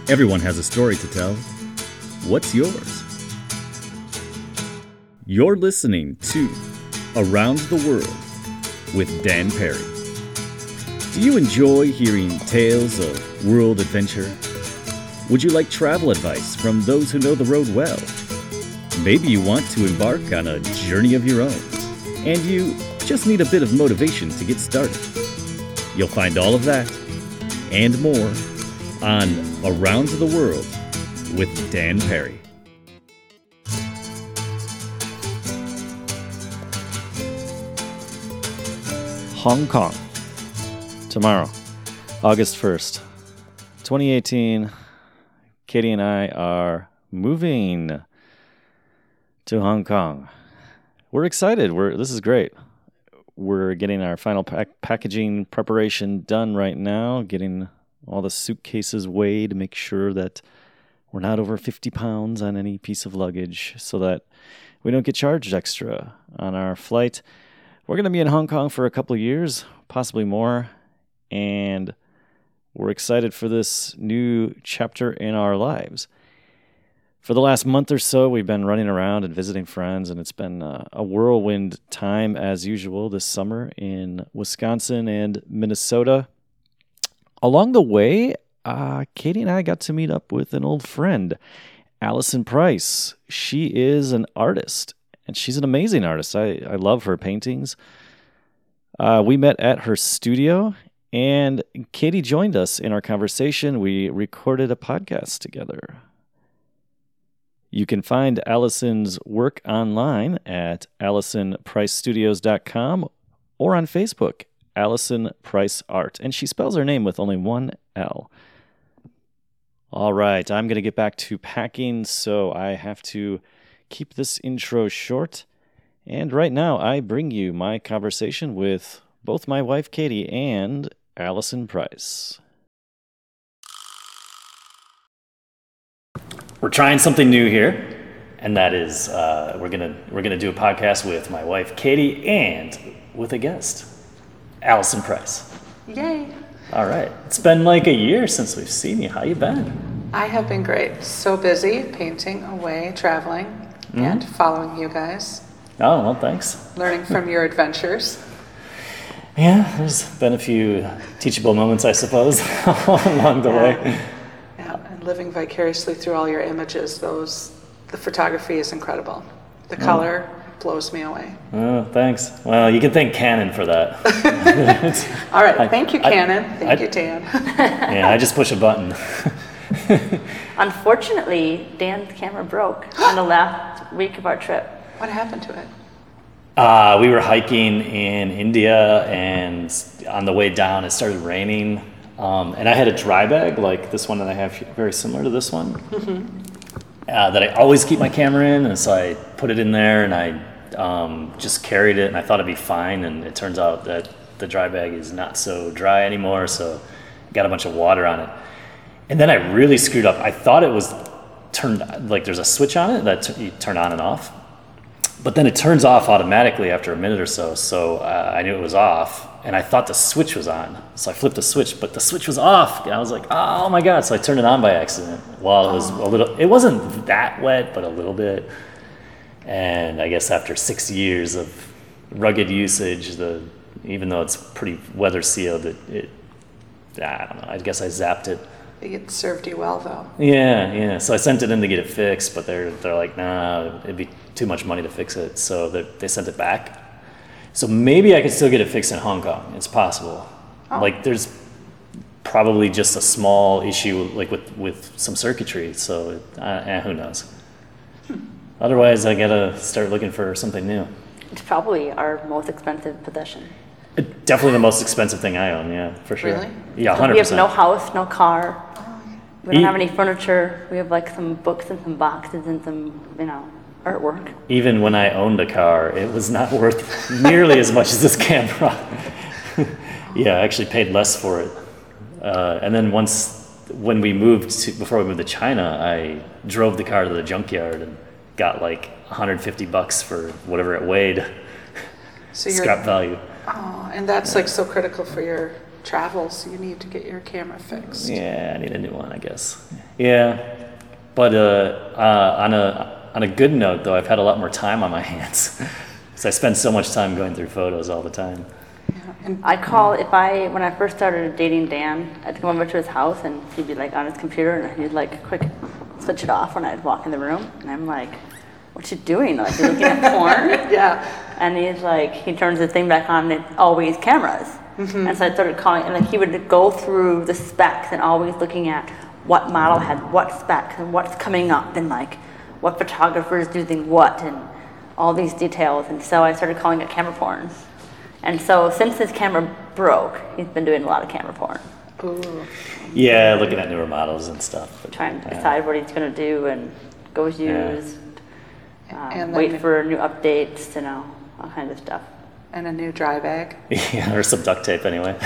Everyone has a story to tell. What's yours? You're listening to Around the World with Dan Perry. Do you enjoy hearing tales of world adventure? Would you like travel advice from those who know the road well? Maybe you want to embark on a journey of your own, and you just need a bit of motivation to get started. You'll find all of that and more on Around the World with Dan Perry. Hong Kong. Tomorrow, August 1st, 2018, Katie and I are moving to Hong Kong. We're excited. This is great. We're getting our final packaging preparation done right now, getting all the suitcases weighed to make sure that we're not over 50 pounds on any piece of luggage so that we don't get charged extra on our flight. We're going to be in Hong Kong for a couple of years, possibly more, and we're excited for this new chapter in our lives. For the last month or so, we've been running around and visiting friends, and it's been a whirlwind time as usual this summer in Wisconsin and Minnesota. Along the way, Katie and I got to meet up with an old friend, Allison Price. She is an artist, and she's an amazing artist. I love her paintings. We met at her studio, and Katie joined us in our conversation. We recorded a podcast together. You can find Allison's work online at AllisonPriceStudios.com or on Facebook, Allison Price Art. And she spells her name with only one L. All right, I'm going to get back to packing, so I have to keep this intro short. And right now, I bring you my conversation with both my wife, Katie, and Allison Price. We're trying something new here, and that is we're gonna do a podcast with my wife, Katie, and with a guest, Allison Price. Yay! All right, it's been like a year since we've seen you. How you been? I have been great. So busy, painting away, traveling, and following you guys. Oh, well, thanks. Learning from your adventures. Yeah, there's been a few teachable moments, I suppose, along the way. Yeah, and living vicariously through all your images, the photography is incredible. The color blows me away. Oh, thanks. Well, you can thank Canon for that. All right, thank you, Canon. Thank you, Dan. Yeah, I just push a button. Unfortunately, Dan's camera broke on the last week of our trip. What happened to it? We were hiking in India, and on the way down, it started raining. And I had a dry bag, like this one that I have, very similar to this one, that I always keep my camera in. And so I put it in there, and I just carried it, and I thought it'd be fine. And it turns out that the dry bag is not so dry anymore, so I got a bunch of water on it. And then I really screwed up. I thought it was turned, like there's a switch on it that you turn on and off. But then it turns off automatically after a minute or so, so I knew it was off, and I thought the switch was on. So I flipped the switch, but the switch was off, and I was like, oh my God, so I turned it on by accident. While it was it wasn't that wet, but a little bit. And I guess after 6 years of rugged usage, even though it's pretty weather sealed, I don't know, I guess I zapped it. It served you well, though. Yeah. So I sent it in to get it fixed, but they're like, nah, it'd be too much money to fix it. So they sent it back. So maybe I could still get it fixed in Hong Kong. It's possible. Oh. Like there's probably just a small issue, like with some circuitry. So who knows? Otherwise, I gotta start looking for something new. It's probably our most expensive possession. Definitely the most expensive thing I own. Yeah, for sure. Really? Yeah, 100%. We have no house, no car. We don't have any furniture. We have like some books and some boxes and some, artwork. Even when I owned a car, it was not worth nearly as much as this camera. Yeah, I actually paid less for it. And then before we moved to China, I drove the car to the junkyard and got like $150 for whatever it weighed. So Scrap value. Oh, and that's like so critical for your travels, you need to get your camera fixed. Yeah, I need a new one, I guess. Yeah, but on a good note, though, I've had a lot more time on my hands because I spend so much time going through photos all the time. And when I first started dating Dan, I'd come over to his house and he'd be like on his computer and he'd like quick switch it off when I'd walk in the room. And I'm like, what you doing? Like, you looking at porn? yeah, And he's like, he turns the thing back on and it's always cameras. Mm-hmm. And so I started calling, and like he would go through the specs and always looking at what model had what specs and what's coming up and like what photographers do think what and all these details. And so I started calling it camera porn. And so since his camera broke, he's been doing a lot of camera porn. ooh, Yeah, looking at newer models and stuff. But, Trying to decide what he's going to do and goes used, And wait then- for new updates, all kinds of stuff. and a new dry bag. Yeah, or some duct tape anyway.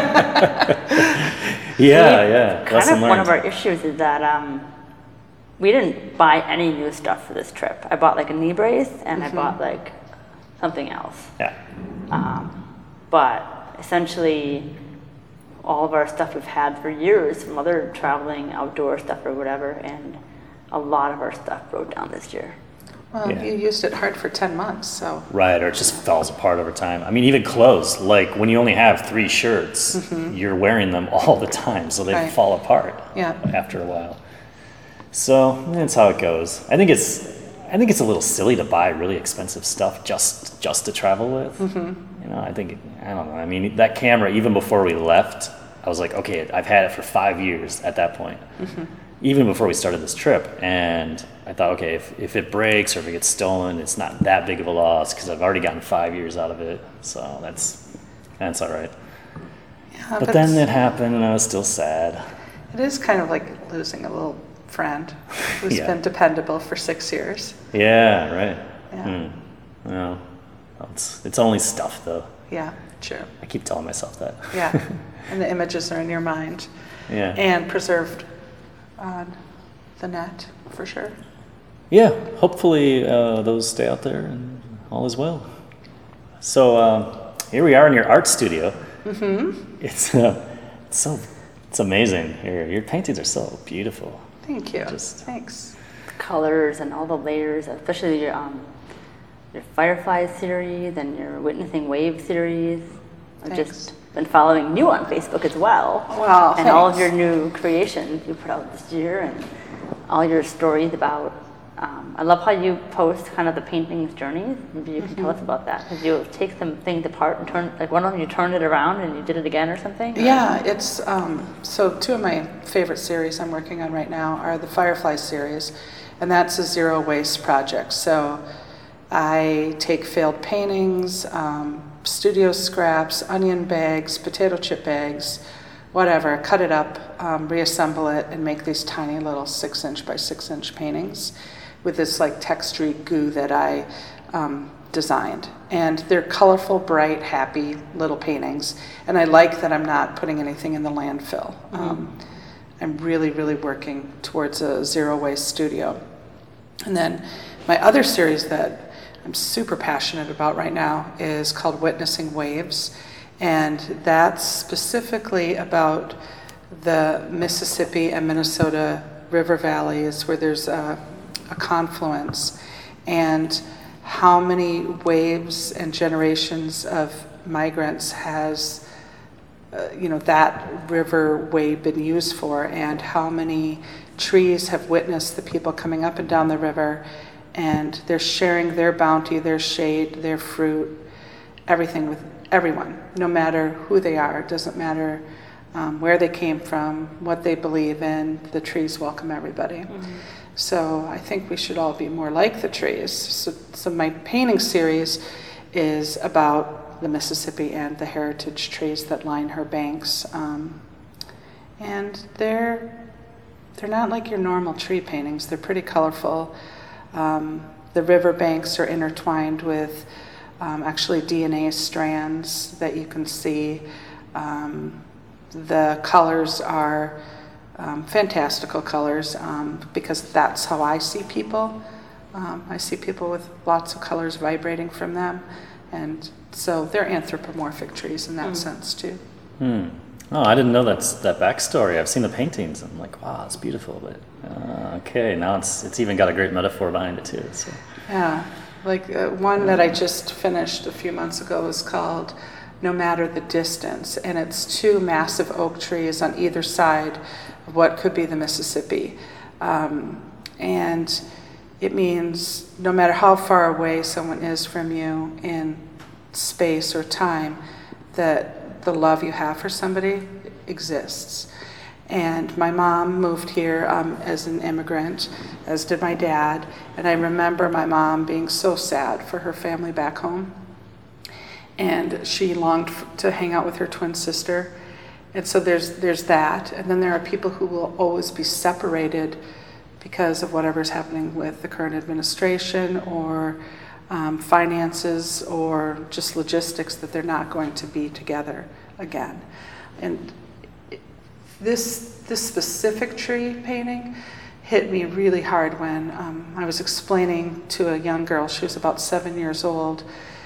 Yeah. Kind Lesson of one learned. of our issues is that we didn't buy any new stuff for this trip. I bought like a knee brace and I bought like something else. Yeah. But essentially, all of our stuff we've had for years from other traveling outdoor stuff or whatever, and a lot of our stuff broke down this year. Well, Yeah. you used it hard for 10 months, so. Right, or it just falls apart over time. I mean, even clothes, like when you only have 3 shirts, you're wearing them all the time, so they Right. fall apart Yeah. after a while. So that's how it goes. I think it's a little silly to buy really expensive stuff just to travel with. I don't know. I mean, that camera, even before we left, I was like, okay, I've had it for 5 years at that point. Even before we started this trip, and I thought, okay, if it breaks or if it gets stolen, it's not that big of a loss because I've already gotten 5 years out of it, so that's all right. Yeah, But then it's- it happened, and I was still sad. it is kind of like losing a little friend who's Yeah. been dependable for 6 years. Yeah, right. Yeah. Well, it's only stuff though. Yeah, true. I keep telling myself that. Yeah, and the images are in your mind Yeah. and preserved on the net for sure. Yeah. Hopefully those stay out there and all is well. So here we are in your art studio. It's amazing here. Your paintings are so beautiful. Thank you. Just- Thanks. Colors and all the layers, especially your Fireflies series and your Witnessing Wave series. I've Thanks. just been following you on Facebook as well. Wow, And all of thanks. your new creations you put out this year and all your stories about, I love how you post kind of the painting's journeys. Maybe you can tell us about that. Because you take some things apart and turn, like one of them you turned it around and you did it again or something? Yeah, it's so 2 of my favorite series I'm working on right now are the Firefly series, and that's a zero waste project. So I take failed paintings, studio scraps, onion bags, potato chip bags, whatever, cut it up, reassemble it, and make these tiny little 6-inch by 6-inch paintings with this like textury goo that I designed. And they're colorful, bright, happy little paintings. And I like that I'm not putting anything in the landfill. I'm really, really working towards a zero waste studio. And then my other series that I'm super passionate about right now is called Witnessing Waves. And that's specifically about the Mississippi and Minnesota river valleys where there's a confluence, and how many waves and generations of migrants has that river way been used for, and how many trees have witnessed the people coming up and down the river, and they're sharing their bounty, their shade, their fruit, everything with everyone, no matter who they are. It doesn't matter where they came from, what they believe in. The trees welcome everybody. So I think we should all be more like the trees. So my painting series is about the Mississippi and the heritage trees that line her banks. And they're not like your normal tree paintings. They're pretty colorful. The river banks are intertwined with actually DNA strands that you can see. The colors are fantastical colors because that's how I see people. I see people with lots of colors vibrating from them. And so they're anthropomorphic trees in that sense too. Oh, I didn't know that backstory. I've seen the paintings. I'm like, wow, it's beautiful. But okay, now it's even got a great metaphor behind it too. So. Yeah, like one that I just finished a few months ago is called No Matter the Distance, and it's two massive oak trees on either side of what could be the Mississippi. And it means no matter how far away someone is from you in space or time, that the love you have for somebody exists. And my mom moved here as an immigrant, as did my dad. And I remember my mom being so sad for her family back home. And she longed to hang out with her twin sister. And so there's that. And then there are people who will always be separated because of whatever's happening with the current administration or finances or just logistics, that they're not going to be together again. And this specific tree painting hit me really hard when I was explaining to a young girl, she was about 7 years old,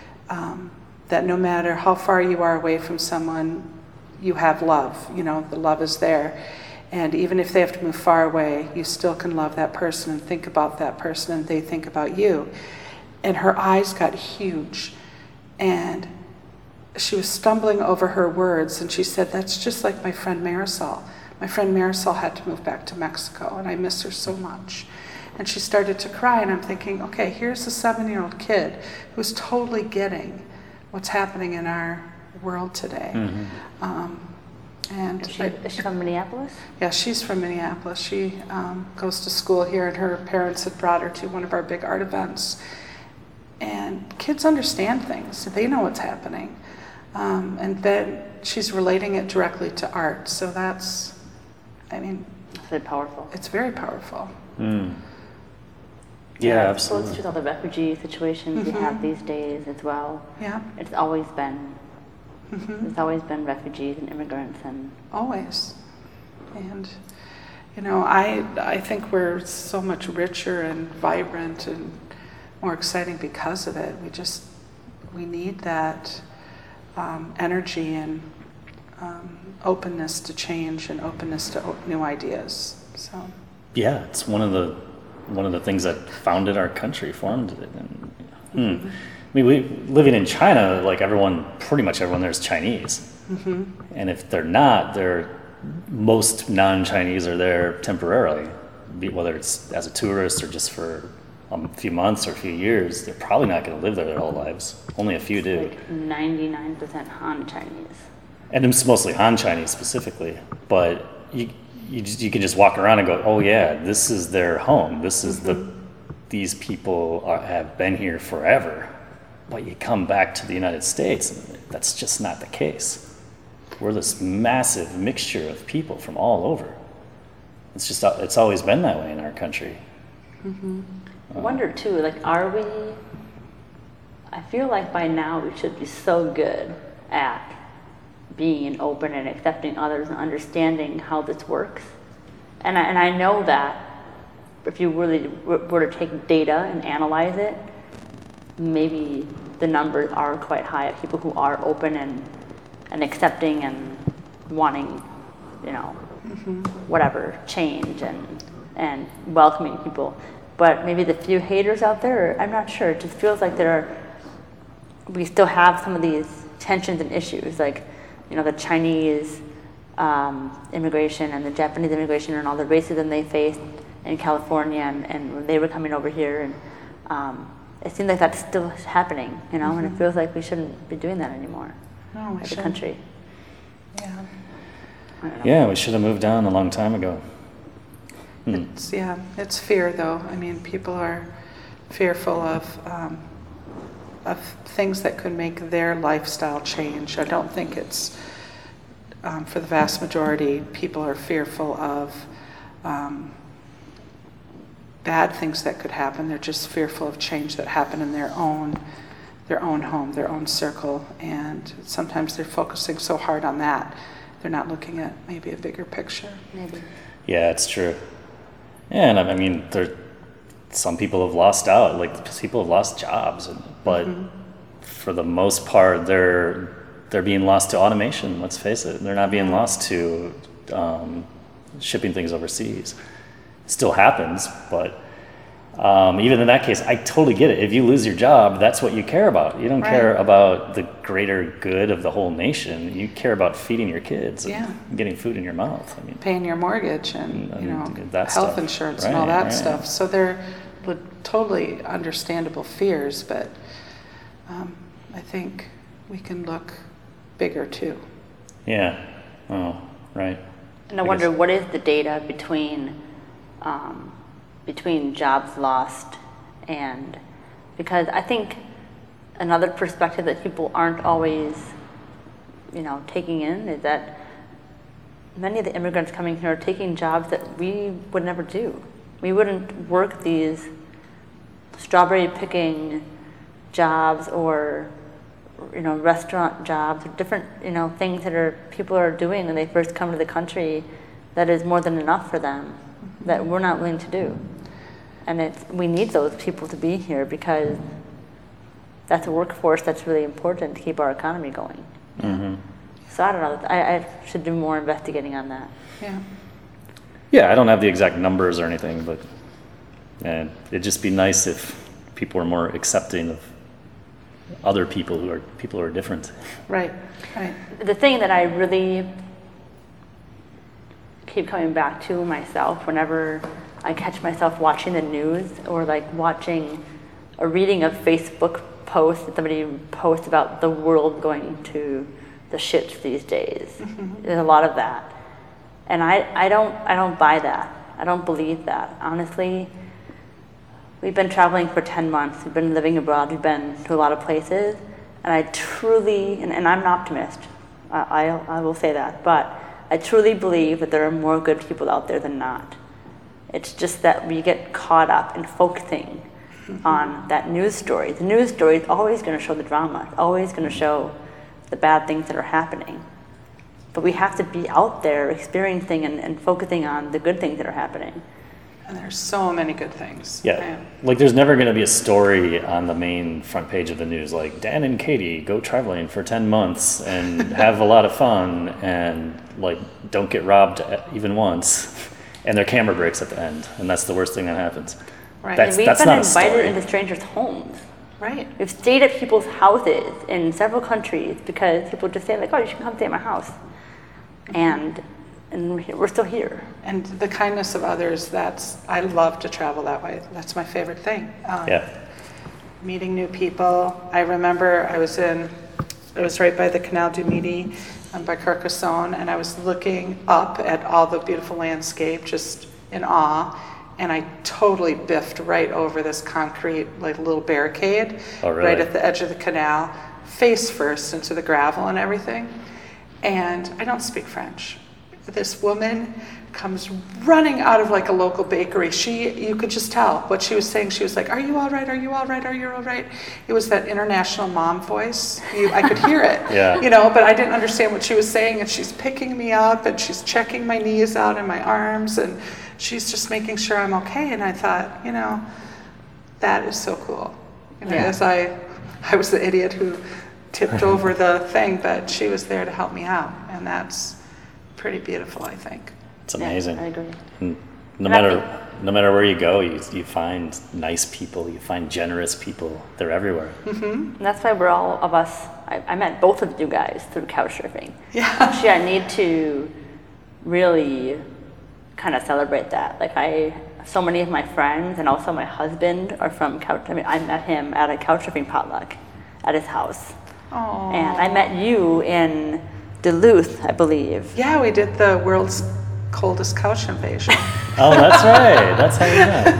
that no matter how far you are away from someone, you have love. You know, the love is there. And even if they have to move far away, you still can love that person and think about that person, and they think about you. And her eyes got huge. And she was stumbling over her words, and she said, "That's just like my friend Marisol. My friend Marisol had to move back to Mexico, and I miss her so much." And she started to cry, and I'm thinking, okay, here's a 7-year-old kid who's totally getting what's happening in our world today. Mm-hmm. And Is she from Minneapolis? Yeah, she's from Minneapolis. She goes to school here, and her parents had brought her to one of our big art events. And kids understand things. They know what's happening. And then she's relating it directly to art. So that's, I mean... It's very powerful. It's very powerful. Mm. Yeah, absolutely. So it's just all the refugee situations we have these days as well. Yeah. It's always been... There's always been refugees and immigrants and... Always. And, you know, I think we're so much richer and vibrant and more exciting because of it. We need that energy and openness to change and openness to new ideas. So. Yeah, it's one of the things that founded our country, formed it. And, I mean, living in China, like pretty much everyone there is Chinese. Mm-hmm. And if they're not, most non-Chinese are there temporarily, whether it's as a tourist or just for a few months or a few years. They're probably not going to live there their whole lives. Only a few do. Like 99% Han Chinese. And it's mostly Han Chinese specifically, but you can just walk around and go, oh yeah, this is their home. This is these people have been here forever. But you come back to the United States, and that's just not the case. We're this massive mixture of people from all over. It's always been that way in our country. Mm-hmm. I wonder too, like, I feel like by now we should be so good at being open and accepting others and understanding how this works. And I know that if you really were to take data and analyze it, maybe the numbers are quite high of people who are open and accepting and wanting, you know, whatever, change and welcoming people. But maybe the few haters out there, I'm not sure. It just feels like we still have some of these tensions and issues, like, you know, the Chinese immigration and the Japanese immigration and all the racism they faced in California and when they were coming over here, and it seems like that's still happening, you know, and it feels like we shouldn't be doing that anymore as a country. Yeah. Yeah, we should have moved on a long time ago. It's fear, though. I mean, people are fearful of things that could make their lifestyle change. I don't think it's, for the vast majority, people are fearful of bad things that could happen. They're just fearful of change that happen in their own home, their own circle, and sometimes they're focusing so hard on that, they're not looking at maybe a bigger picture. Maybe. Yeah, it's true. Yeah, and I mean, some people have lost out, like people have lost jobs, but for the most part, they're they're being lost to automation. Let's face it, they're not being lost to shipping things overseas. It still happens, but even in that case, I totally get it. If you lose your job, that's what you care about. You don't care about the greater good of the whole nation. You care about feeding your kids and getting food in your mouth. I mean, paying your mortgage and that health stuff. insurance and all that stuff. So they're totally understandable fears, but I think we can look bigger too. Yeah. Oh, right. And I wonder what is the data between jobs lost and, because I think another perspective that people aren't always, taking in is that many of the immigrants coming here are taking jobs that we would never do. We wouldn't work these strawberry picking jobs or restaurant jobs, different things that people are doing when they first come to the country that is more than enough for them that we're not willing to do. And we need those people to be here because that's a workforce that's really important to keep our economy going. Mm-hmm. So I don't know. I should do more investigating on that. Yeah. Yeah, I don't have the exact numbers or anything, but it'd just be nice if people were more accepting of other people who are different. Right. The thing that I really keep coming back to myself whenever I catch myself watching the news or like watching or reading a Facebook post that somebody posts about the world going to the shits these days. Mm-hmm. There's a lot of that. And I don't buy that. I don't believe that. Honestly, we've been traveling for 10 months. We've been living abroad. We've been to a lot of places. And I truly, and I'm an optimist, I will say that, but I truly believe that there are more good people out there than not. It's just that we get caught up in focusing on that news story. The news story is always going to show the drama. It's always going to show the bad things that are happening. But we have to be out there experiencing and focusing on the good things that are happening. And there's so many good things. Yeah. Like there's never going to be a story on the main front page of the news like Dan and Katie go traveling for 10 months and have a lot of fun and like don't get robbed even once. And their camera breaks at the end, and that's the worst thing that happens. Right. And we've been invited into strangers' homes. Right. We've stayed at people's houses in several countries because people just say like, "Oh, you should come stay at my house," and we're still here. And the kindness of others. I love to travel that way. That's my favorite thing. Meeting new people. I remember I was right by the Canal du Midi. By Carcassonne, and I was looking up at all the beautiful landscape, just in awe, and I totally biffed right over this concrete, like little barricade, right at the edge of the canal, face first into the gravel and everything. And I don't speak French. This woman comes running out of like a local bakery. You could just tell what she was saying. She was like, "Are you all right? Are you all right? Are you all right?" It was that international mom voice. I could hear it, but I didn't understand what she was saying. And she's picking me up and she's checking my knees out and my arms and she's just making sure I'm okay. And I thought, that is so cool. As I was the idiot who tipped over the thing, but she was there to help me out. And that's pretty beautiful, I think. It's amazing. Yeah, I agree. And no matter where you go, you find nice people, you find generous people. They're everywhere. Mm-hmm. And that's why we're all of us. I met both of you guys through couchsurfing. Yeah. Actually, I need to really kind of celebrate that. Like so many of my friends and also my husband are from couch. I met him at a couchsurfing potluck at his house. Aww. And I met you in Duluth, I believe. Yeah, we did the world's coldest couch invasion. Oh, that's right. That's how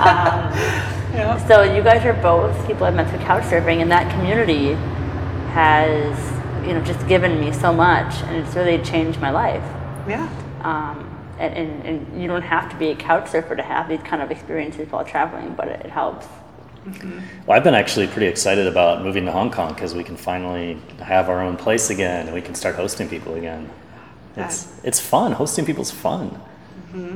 we met. So you guys are both people I've met through couchsurfing, and that community has, just given me so much, and it's really changed my life. Yeah. And you don't have to be a couch surfer to have these kind of experiences while traveling, but it helps. Mm-hmm. Well, I've been actually pretty excited about moving to Hong Kong because we can finally have our own place again and we can start hosting people again. It's fun. Hosting people's fun. Mm-hmm.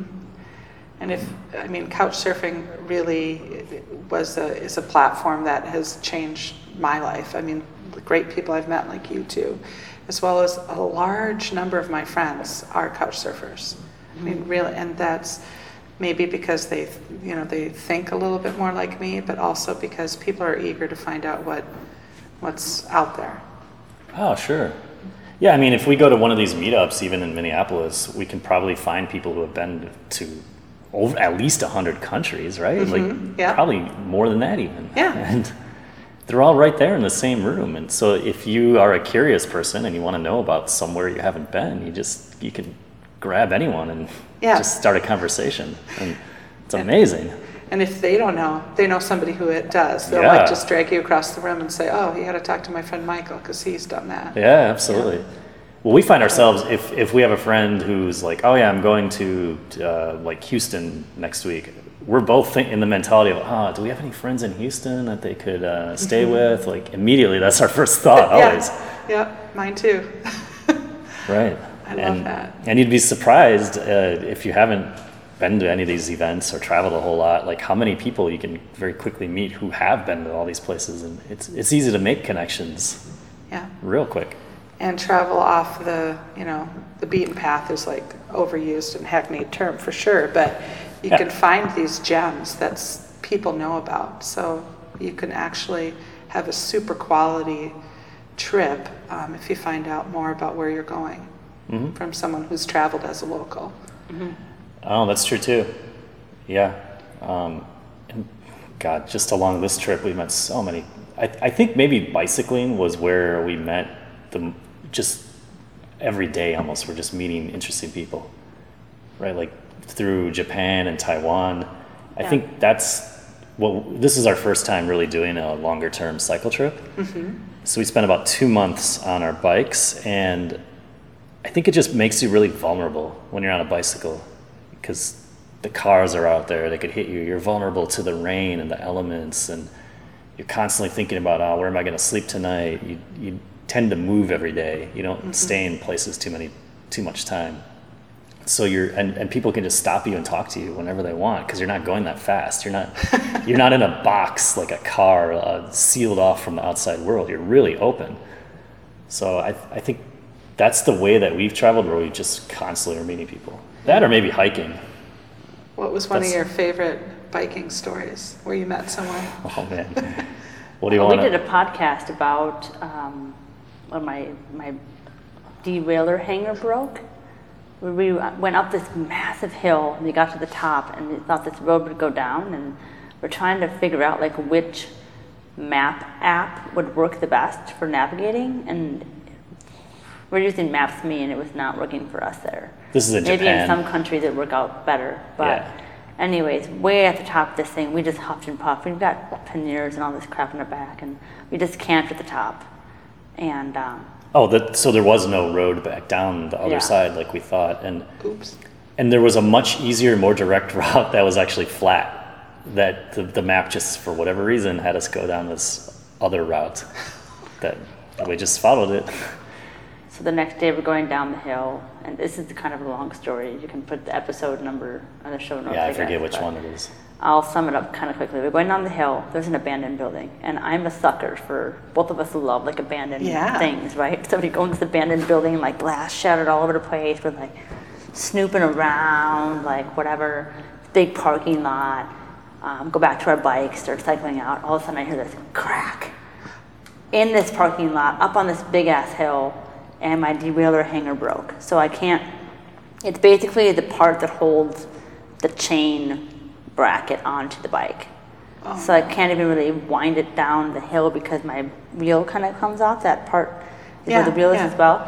And couch surfing really is a platform that has changed my life. The great people I've met like you two as well as a large number of my friends are couch surfers. I mean, really, and that's maybe because they think a little bit more like me, but also because people are eager to find out what's out there. Oh, sure. Yeah, I mean, if we go to one of these meetups, even in Minneapolis, we can probably find people who have been to at least 100 countries, right? Mm-hmm. Yeah. Probably more than that even. Yeah. And they're all right there in the same room. And so if you are a curious person and you want to know about somewhere you haven't been, you can grab anyone and just start a conversation. And it's amazing. And if they don't know, they know somebody who it does. They'll like just drag you across the room and say, oh, you got to talk to my friend Michael because he's done that. Yeah, absolutely. Yeah. Well, we find ourselves, if we have a friend who's like, oh yeah, I'm going to like Houston next week, we're both in the mentality of, do we have any friends in Houston that they could stay with? Like immediately, that's our first thought always. Yeah, mine too. Right. I love that. And you'd be surprised if you haven't been to any of these events or traveled a whole lot, like how many people you can very quickly meet who have been to all these places, and it's easy to make connections. Yeah. Real quick. And travel off the beaten path is like overused and hackneyed term for sure, but you can find these gems that people know about. So you can actually have a super quality trip if you find out more about where you're going from someone who's traveled as a local. Mm-hmm. Oh, that's true too. Yeah. And God, just along this trip, we met so many. I think maybe bicycling was where we met just every day almost. We're just meeting interesting people, right? Like through Japan and Taiwan. I think this is our first time really doing a longer term cycle trip. Mm-hmm. So we spent about 2 months on our bikes, and I think it just makes you really vulnerable when you're on a bicycle, because the cars are out there, they could hit you. You're vulnerable to the rain and the elements, and you're constantly thinking about, where am I going to sleep tonight? You tend to move every day. You don't stay in places too much time. So and people can just stop you and talk to you whenever they want, because you're not going that fast. You're not in a box like a car sealed off from the outside world. You're really open. So I think that's the way that we've traveled, where we just constantly are meeting people. That or maybe hiking. What was one of your favorite biking stories where you met someone? Oh man, what do you want? We did a podcast about when my derailleur hanger broke. We went up this massive hill and we got to the top and we thought this road would go down, and we're trying to figure out like which map app would work the best for navigating, and we're using Maps.me and it was not working for us there. This is in Maybe Japan. in some countries it work out better, but anyways, way at the top of this thing, we just huffed and puffed. We've got panniers and all this crap in our back, and we just camped at the top. And so there was no road back down the other side like we thought, and oops. And there was a much easier, more direct route that was actually flat. That the map just for whatever reason had us go down this other route that we just followed it. So the next day we're going down the hill, and this is kind of a long story. You can put the episode number on the show notes. Yeah, I forget which one it is. I'll sum it up kind of quickly. We're going down the hill. There's an abandoned building, and I'm a sucker for, both of us love like abandoned things, right? So we go into this abandoned building, like glass shattered all over the place. We're like snooping around, like whatever, big parking lot. Go back to our bikes, start cycling out. All of a sudden I hear this crack in this parking lot, up on this big ass hill, and my derailleur hanger broke. So I can't, it's basically the part that holds the chain bracket onto the bike. Oh. So I can't even really wind it down the hill because my wheel kind of comes off. That part is where the wheel is as well.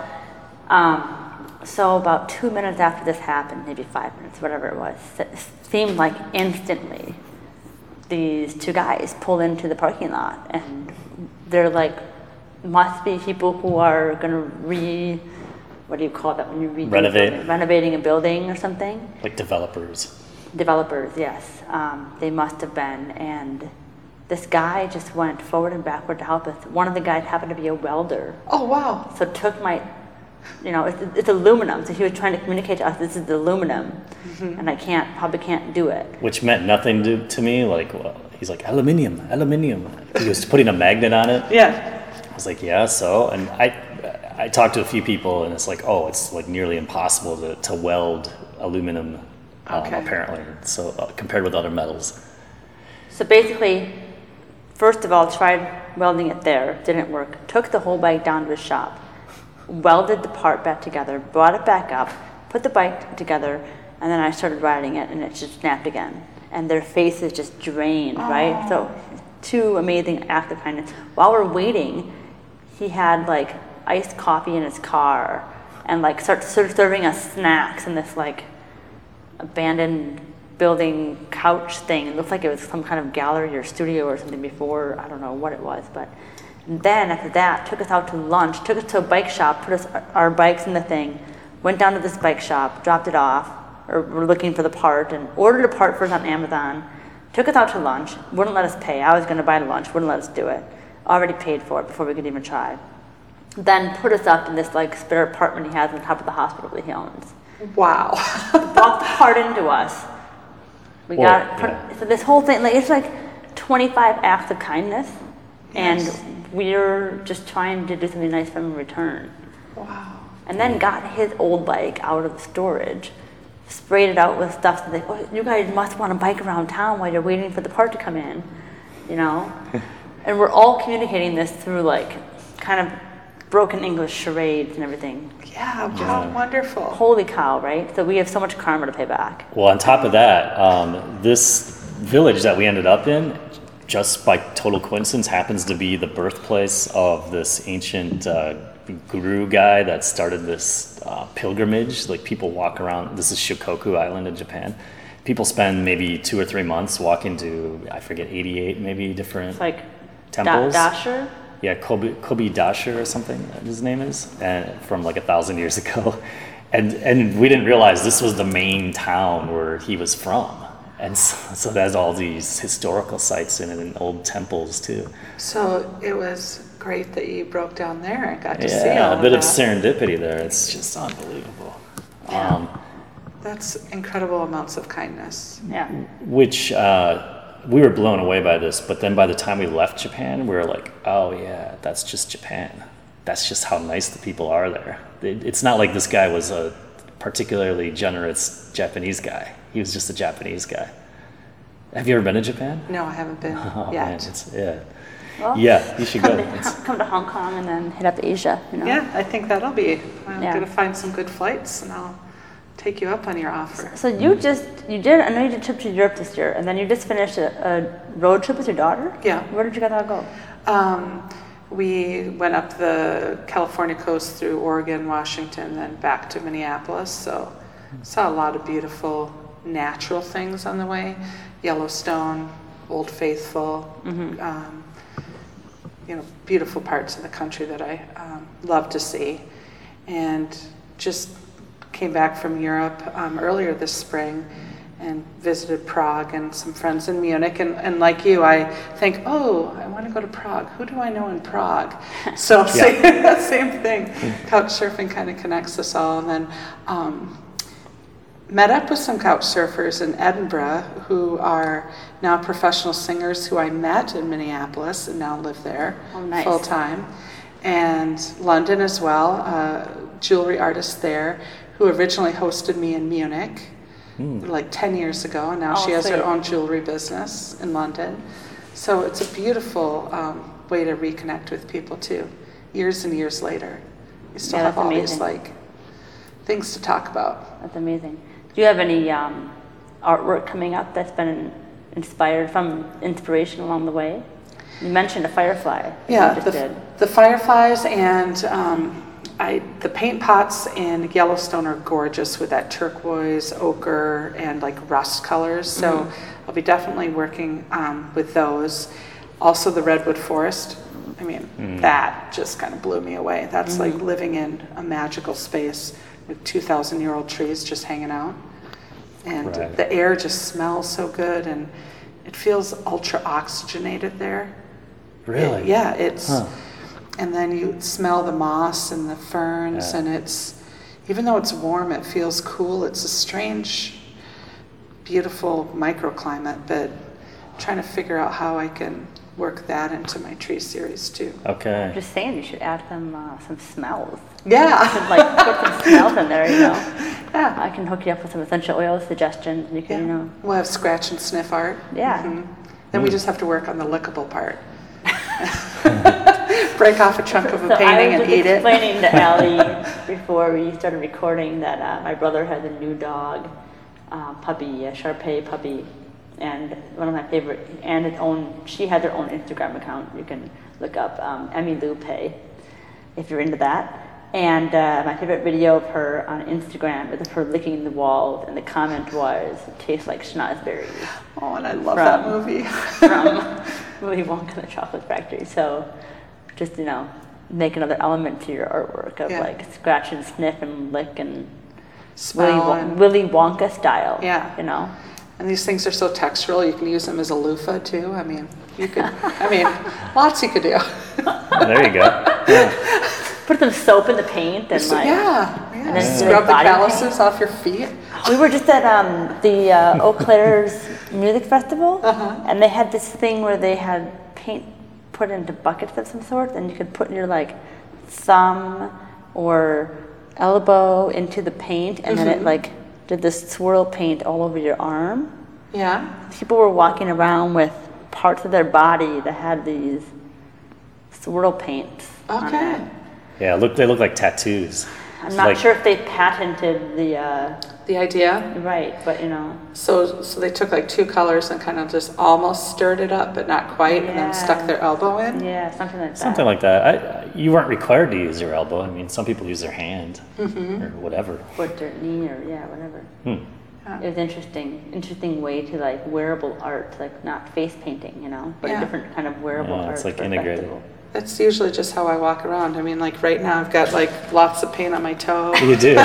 So about 2 minutes after this happened, maybe 5 minutes, whatever it was, it seemed like instantly these two guys pulled into the parking lot, and they're like, must be people who are going to what do you call that when you renovating a building or something? Like developers. Developers, yes. They must have been. And this guy just went forward and backward to help us. One of the guys happened to be a welder. Oh, wow. So took my, it's aluminum. So he was trying to communicate to us, this is the aluminum. Mm-hmm. And I probably can't do it. Which meant nothing to me. Like, he's like, aluminium. He was putting a magnet on it. Yeah. I was like, yeah, so. And I talked to a few people, and it's like, oh, it's like nearly impossible to weld aluminum, Okay. apparently. So compared with other metals. So basically, first of all, tried welding it there, didn't work. Took the whole bike down to the shop, welded the part back together, brought it back up, put the bike together, and then I started riding it, and it just snapped again. And their faces just drained, right? So, two amazing acts of kindness. While we're waiting, he had like iced coffee in his car, and like started serving us snacks in this like abandoned building couch thing. It looked like it was some kind of gallery or studio or something before. I don't know what it was, but then after that, took us out to lunch, took us to a bike shop, put us our bikes in the thing, went down to this bike shop, dropped it off, or we're looking for the part, and ordered a part first on Amazon, took us out to lunch, wouldn't let us pay. I was going to buy the lunch, wouldn't let us do it. Already paid for it before we could even try. Then put us up in this like spare apartment he has on top of the hospital that he owns. Wow. Brought the part into us. We Well, got it. yeah. So this whole thing, like it's like 25 acts of kindness, Yes. and we're just trying to do something nice for him in return. Wow. And then got his old bike out of the storage, sprayed it out with stuff so that, oh, you guys must want to bike around town while you're waiting for the part to come in, you know? And we're all communicating this through like kind of broken English charades and everything. Yeah, how wonderful. Holy cow, right? So we have so much karma to pay back. Well, on top of that, this village that we ended up in, just by total coincidence, happens to be the birthplace of this ancient guru guy that started this pilgrimage. Like people walk around, this is Shikoku Island in Japan. People spend maybe 2 or 3 months walking to, I forget, 88 maybe different It's like temples. Dasher. Yeah, Kobe Dasher or something, his name is, and from like 1,000 years ago. And we didn't realize this was the main town where he was from. And so there's all these historical sites in it and old temples too. So it was great that you broke down there and got to see all Yeah, a of bit of that. serendipity there. It's just unbelievable. Yeah. That's incredible amounts of kindness. Yeah. Which we were blown away by this, but then by the time we left Japan, we were like, oh yeah, that's just Japan. That's just how nice the people are there. It's not like this guy was a particularly generous Japanese guy. He was just a Japanese guy. Have you ever been to Japan? No, I haven't been Oh yet. man, it's Well, yeah, you should go. come to Hong Kong and then hit up Asia, you know? Yeah, I think that'll be. I'm Yeah. going to find some good flights and I'll take you up on your offer. So you did, I know you did a trip to Europe this year, and then you just finished a road trip with your daughter? Yeah. Where did you guys all go? We went up the California coast through Oregon, Washington, then back to Minneapolis. So saw a lot of beautiful natural things on the way. Yellowstone, Old Faithful, beautiful parts of the country that I love to see. And just came back from Europe earlier this spring and visited Prague and some friends in Munich. And like you, I think, oh, I want to go to Prague. Who do I know in Prague? So same thing. Couch surfing kind of connects us all. And then met up with some couch surfers in Edinburgh who are now professional singers who I met in Minneapolis and now live there full time. And London as well, jewelry artist there who originally hosted me in Munich like 10 years ago, and now she has her own jewelry business in London. So it's a beautiful way to reconnect with people too, years and years later. You still have all these like things to talk about. That's amazing. Do you have any artwork coming up that's been inspired from inspiration along the way? You mentioned a firefly. Yeah, you just did. the fireflies and the paint pots in Yellowstone are gorgeous with that turquoise, ochre, and like rust colors. So I'll be definitely working with those. Also the redwood forest. I mean, that just kind of blew me away. That's like living in a magical space with 2,000-year-old trees just hanging out. And the air just smells so good, and it feels ultra oxygenated there. Really? Yeah, it's... And then you smell the moss and the ferns, and it's, even though it's warm, it feels cool. It's a strange, beautiful microclimate, but I'm trying to figure out how I can work that into my tree series too. Okay. I'm just saying you should add some smells. Yeah. Like put some smells in there, Yeah. I can hook you up with some essential oil suggestions. You can, Yeah. We'll have scratch and sniff art. Yeah. Then we just have to work on the lickable part. Break off a chunk of a So painting I was and just eat it. explaining to Allie before we started recording that my brother has a new dog, puppy, a Shar-Pei puppy, and one of my favorite, and she has her own Instagram account. You can look up Emmy Lou Pei if you're into that. And my favorite video of her on Instagram is of her licking the walls, and the comment was, "It tastes like schnozberries." Oh, and I love that movie. From Willy Wonka and the Chocolate Factory. So just, make another element to your artwork of like scratch and sniff and lick and Smell Willy Wonka style. Yeah. And these things are so textural, you can use them as a loofah too. I mean, lots you could do. There you go. Yeah. Put some soap in the paint and And then scrub the body calluses off your feet. We were just at the Eau Claire's music festival, and they had this thing where they had paint put into buckets of some sort, and you could put your thumb or elbow into the paint, and then it did this swirl paint all over your arm. Yeah. People were walking around with parts of their body that had these swirl paints on Okay. it. Yeah, they look like tattoos. I'm not sure if they patented The idea. right, but So they took two colors and kind of just almost stirred it up, but not quite, and then stuck their elbow in. yeah, something like that. Something like that. You weren't required to use your elbow. I mean, some people use their hand or whatever. Foot or knee or whatever. It was interesting way to wearable art, not face painting, but a different kind of wearable art. It's like for a integrated. festival. That's usually just how I walk around. I mean, right now I've got lots of paint on my toe. You do.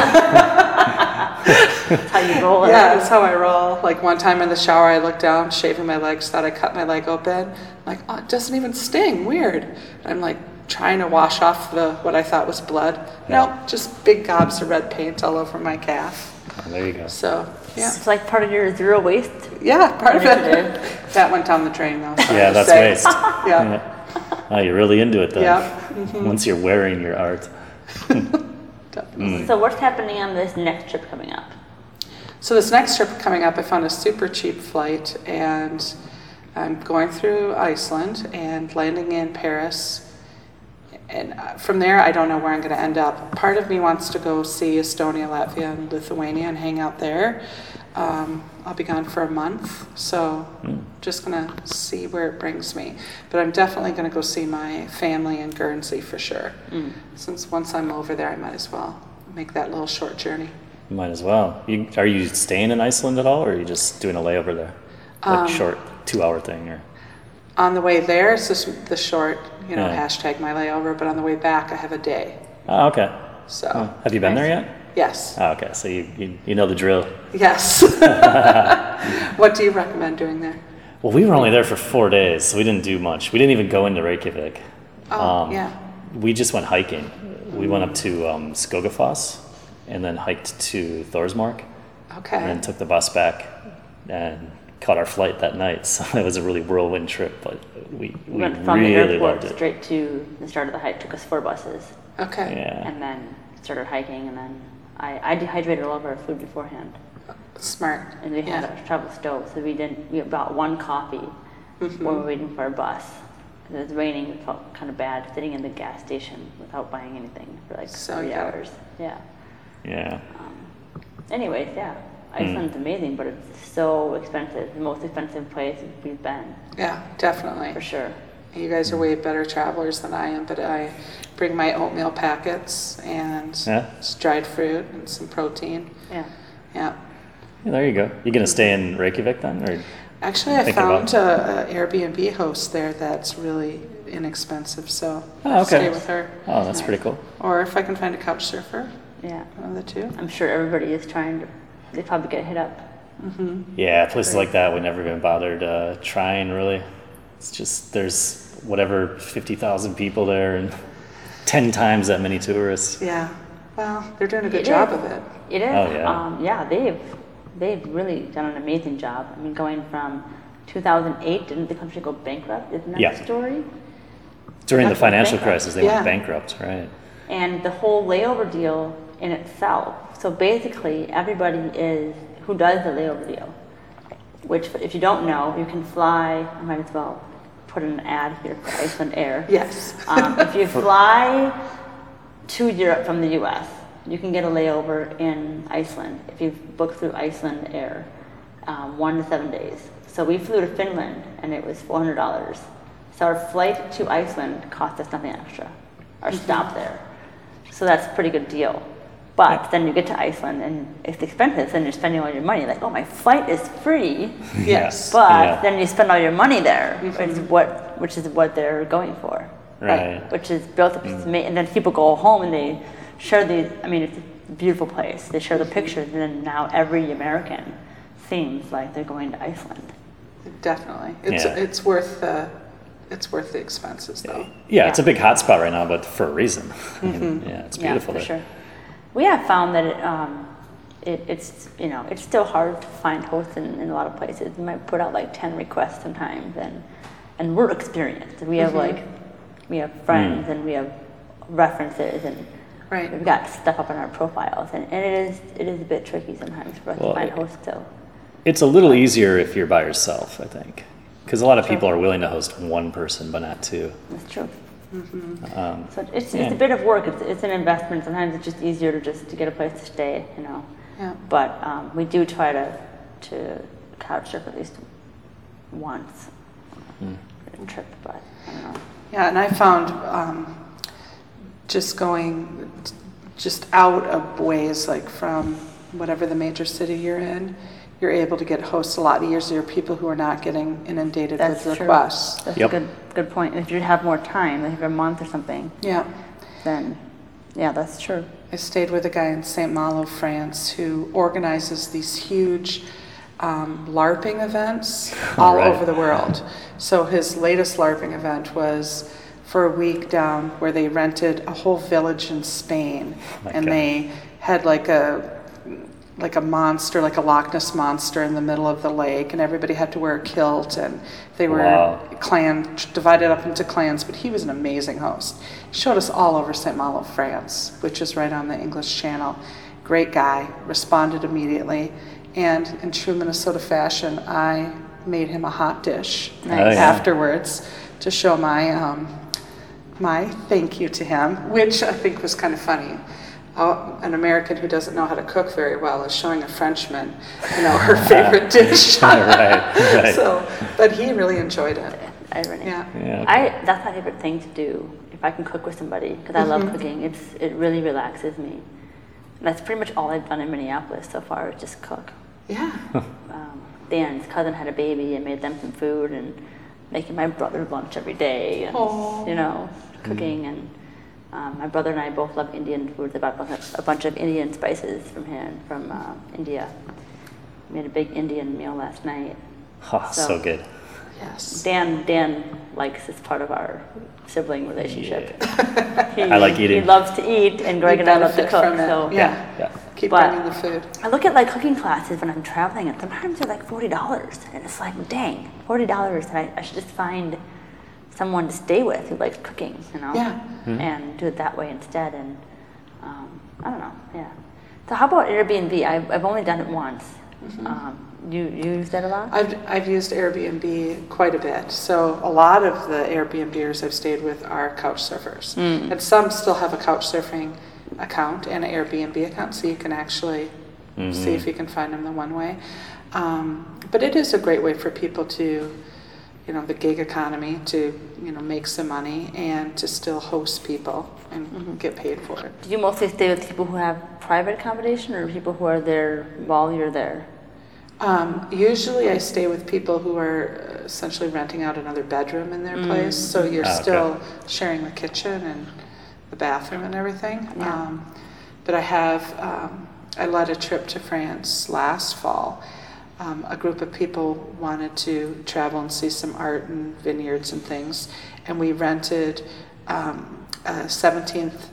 That's how you roll it. Yeah, that's how I roll. One time in the shower, I looked down, shaving my legs, thought I cut my leg open. I'm oh, it doesn't even sting. Weird. And I'm trying to wash off what I thought was blood. Yeah. Nope, just big gobs of red paint all over my calf. Oh, there you go. So, yeah. It's part of your zero waste. Yeah, part of it. initiative. That went down the drain, though. sorry Yeah, to that's say. waste. Yeah. Oh, you're really into it then. Yeah. Once you're wearing your art. Definitely. So what's happening on this next trip coming up? So this next trip coming up, I found a super cheap flight, and I'm going through Iceland and landing in Paris. And from there, I don't know where I'm going to end up. Part of me wants to go see Estonia, Latvia, and Lithuania and hang out there. I'll be gone for a month, so just going to see where it brings me. But I'm definitely going to go see my family in Guernsey for sure. Since once I'm over there, I might as well make that little short journey. Might as well. Are you staying in Iceland at all, or are you just doing a layover there? Short 2-hour thing? Or On the way there, it's just the short, hashtag my layover, but on the way back, I have a day. Oh, okay. So, Have you been there yet? yes. Oh, okay, so you know the drill. Yes. What do you recommend doing there? Well, we were only there for 4 days, so we didn't do much. We didn't even go into Reykjavik. Oh, yeah. We just went hiking. We went up to Skogafoss and then hiked to Thorsmark Okay. and then took the bus back and caught our flight that night. So it was a really whirlwind trip, but we Went from really the airport loved it. straight to the start of the hike. Took us 4 buses, Okay. Yeah. and then started hiking. And then I dehydrated all of our food beforehand, Smart. and we had a travel stove, so we bought 1 coffee while we were waiting for our bus. Because it was raining, it felt kind of bad sitting in the gas station without buying anything for So 3 good. hours. Yeah. Yeah. Anyways, yeah. Iceland's amazing, but it's so expensive. The most expensive place we've been, Yeah, definitely. for sure. You guys are way better travelers than I am, but I bring my oatmeal packets and Yeah? just dried fruit and some protein. Yeah. Yeah. Yeah, there you go. You gonna stay in Reykjavik then, or? Actually, I Thinking found about- a Airbnb host there that's really inexpensive, so Oh, I'll okay. stay with her. Oh, that's pretty cool. Or if I can find a couch surfer, Yeah. one of the two. I'm sure everybody is trying to, they probably get hit up. Yeah, places like that we've never been bothered trying really. It's just there's whatever 50,000 people there and 10 times that many tourists. Yeah. Well, they're doing a good It job is. of it. It is. Oh, yeah. Yeah, they've really done an amazing job. I mean, going from 2008, didn't the country go bankrupt? Isn't that Yeah. the story? During the Country went financial bankrupt. crisis, they Yeah. went bankrupt, right? And the whole layover deal in itself. So basically, everybody who does the layover deal, which if you don't know, you can fly. I might as well put an ad here for Iceland Air. Yes. If you fly to Europe from the U.S., you can get a layover in Iceland if you book through Iceland Air, 1 to 7 days. So we flew to Finland, and it was $400. So our flight to Iceland cost us nothing extra, our stop there. So that's a pretty good deal. But then you get to Iceland, and it's expensive, and you're spending all your money. Like, oh, my flight is free, Yes. but Yeah. then you spend all your money there, which is what they're going for. Right. Which is built up, and then people go home and they share the. I mean, it's a beautiful place. They share the pictures, and then now every American seems like they're going to Iceland. Definitely. Yeah. It's worth the expenses though. Yeah, it's a big hotspot right now, but for a reason. I mean, yeah, it's beautiful Yeah, for there. sure. We have found that it's it's still hard to find hosts in a lot of places. You might put out like 10 requests sometimes, and we're experienced. We have we have friends and we have references and Right. we've got stuff up on our profiles, and it is a bit tricky sometimes for us to find hosts still. It's a little easier if you're by yourself, I think, because a lot of people are willing to host one person, but not two. That's true. So it's yeah. a bit of work. It's an investment. Sometimes it's just easier to get a place to stay, Yeah. But we do try to couch surf at least once a trip. But I don't know. Yeah, and I found just going out of ways, like from whatever the major city you're in, you're able to get hosts a lot easier, people who are not getting inundated That's with true. requests. That's Yep. a good point. If you have more time, like if you're a month or something, Yeah. then yeah, that's true. I stayed with a guy in St. Malo, France, who organizes these huge LARPing events all Right. over the world. So his latest LARPing event was for a week down where they rented a whole village in Spain, and God. they had like a monster, like a Loch Ness monster in the middle of the lake, and everybody had to wear a kilt, and they were Wow. divided up into clans, but he was an amazing host. He showed us all over St. Malo, France, which is right on the English Channel. Great guy, responded immediately, and in true Minnesota fashion, I made him a hot dish Nice. Oh, yeah. afterwards to show my thank you to him, which I think was kind of funny. An American who doesn't know how to cook very well is showing a Frenchman, her favorite dish. right. So, but he really enjoyed it. Yeah. Yeah. That's my favorite thing to do if I can cook with somebody, because I love cooking. It really relaxes me. And that's pretty much all I've done in Minneapolis so far, is just cook. Yeah. Dan's cousin had a baby and made them some food, and making my brother lunch every day, and Aw. cooking. And my brother and I both love Indian food. They bought a bunch of Indian spices from India. We had a big Indian meal last night. Oh, so good. Yes. Dan likes this part of our sibling relationship. I like eating. He loves to eat, and Greg and I love to benefit cook. from it. So Yeah. Keep But- bringing the food. I look at like cooking classes when I'm traveling, and sometimes they're like $40, and it's like, dang, $40, and I should just find someone to stay with who likes cooking, Yeah. and do it that way instead. And I don't know, yeah. So how about Airbnb? I've only done it once. You use that a lot? I've used Airbnb quite a bit. So a lot of the Airbnbers I've stayed with are couch surfers. And some still have a couch surfing account and an Airbnb account, so you can actually see if you can find them the one way. But it is a great way for people to, the gig economy, to, make some money and to still host people and get paid for it. Do you mostly stay with people who have private accommodation, or people who are there while you're there? Usually I stay with people who are essentially renting out another bedroom in their place, so you're okay. still sharing the kitchen and the bathroom and everything. Yeah. But I led a trip to France last fall. A group of people wanted to travel and see some art and vineyards and things, and we rented a 17th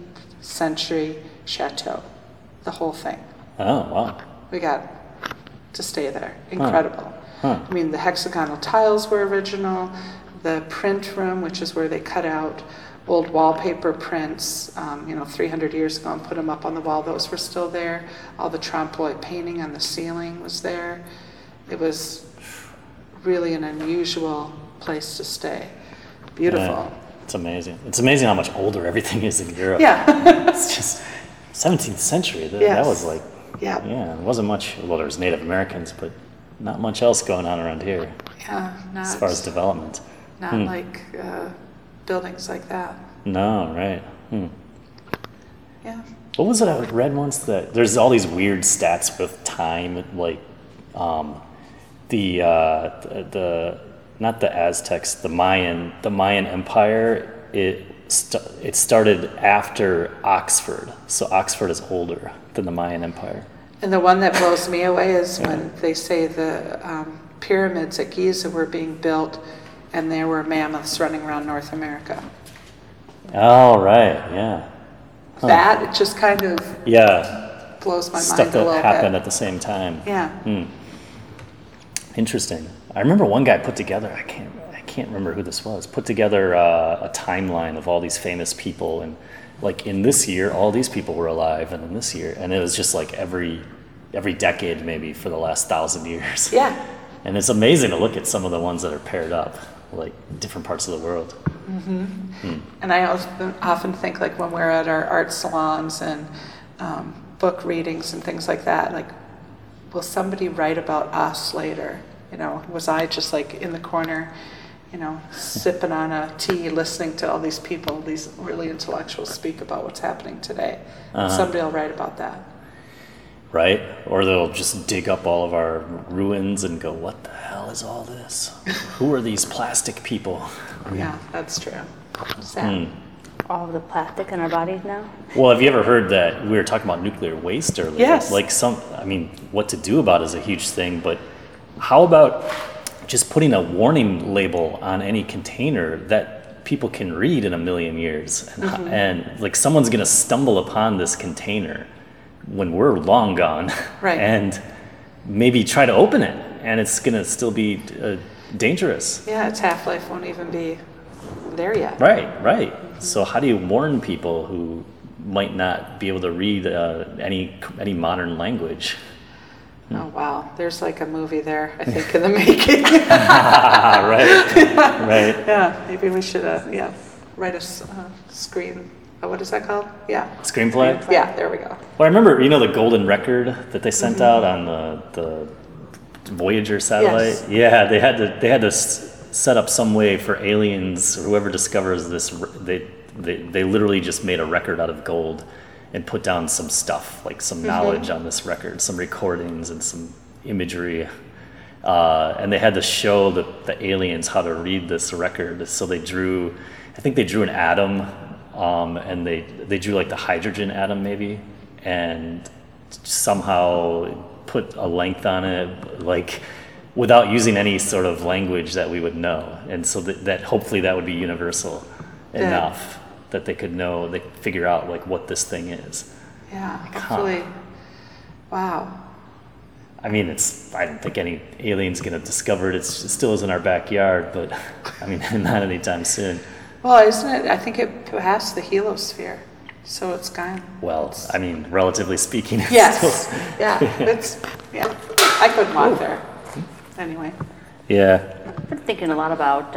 century chateau, the whole thing. Oh, wow. We got to stay there. Incredible. Huh. I mean, the hexagonal tiles were original. The print room, which is where they cut out old wallpaper prints, 300 years ago and put them up on the wall, those were still there. All the trompe-l'oeil painting on the ceiling was there. It was really an unusual place to stay. Beautiful. Yeah, it's amazing. It's amazing how much older everything is in Europe. Yeah. It's just 17th century. That Yes. was like, Yeah. yeah, there wasn't much. Well, there was Native Americans, but not much else going on around here Yeah. Not, as far as development. not like buildings like that. No, right. Yeah. What was it I read once that there's all these weird stats with time, like the not the Aztecs, the Mayan Empire. It started after Oxford, so Oxford is older than the Mayan Empire. And the one that blows me away is when they say the pyramids at Giza were being built and there were mammoths running around North America. Oh, right, yeah. That, it just kind of Yeah, blows my stuff mind a that little happened bit. at the same time. Yeah. Interesting. I remember one guy put together, I can't remember who this was, put together a timeline of all these famous people, and like in this year, all these people were alive, and in this year, and it was just like every decade maybe for the last 1,000 years. Yeah. And it's amazing to look at some of the ones that are paired up, like different parts of the world. And I often think, like, when we're at our art salons and book readings and things like that, like, will somebody write about us later? Was I just like in the corner, sipping on a tea, listening to all these people, these really intellectuals speak about what's happening today? Somebody will write about that. Right? Or they'll just dig up all of our ruins and go, what the hell is all this? Who are these plastic people? Yeah, that's true. Sad. All of the plastic in our bodies now. Well, have you ever heard that we were talking about nuclear waste earlier? Yes. Like what to do about it is a huge thing, but how about just putting a warning label on any container that people can read in a million years? And like someone's going to stumble upon this container when we're long gone, Right. and maybe try to open it, and it's going to still be dangerous. Yeah, its half-life won't even be there yet. Right. So how do you warn people who might not be able to read any modern language? Oh, wow. There's like a movie there, I think, in the making. Right. Yeah, maybe we should, write a screen. What is that called? Yeah. Screenplay? Yeah, there we go. Well, I remember, the golden record that they sent out on the Voyager satellite? Yes. Yeah, they had to set up some way for aliens, or whoever discovers this, they literally just made a record out of gold and put down some stuff, like some knowledge on this record, some recordings and some imagery. And they had to show the aliens how to read this record. So I think they drew an atom, and they drew like the hydrogen atom maybe, and somehow put a length on it, like without using any sort of language that we would know. And so that hopefully that would be universal enough that they could figure out like what this thing is. Yeah, hopefully. Wow. I mean, I don't think any alien's gonna discover it. It still is in our backyard, but I mean, not anytime soon. Well, isn't it? I think it passed the heliosphere, so it's gone. Well, I mean, relatively speaking, it's Yes. still, Yeah. I couldn't walk there. Anyway. yeah. I've been thinking a lot about.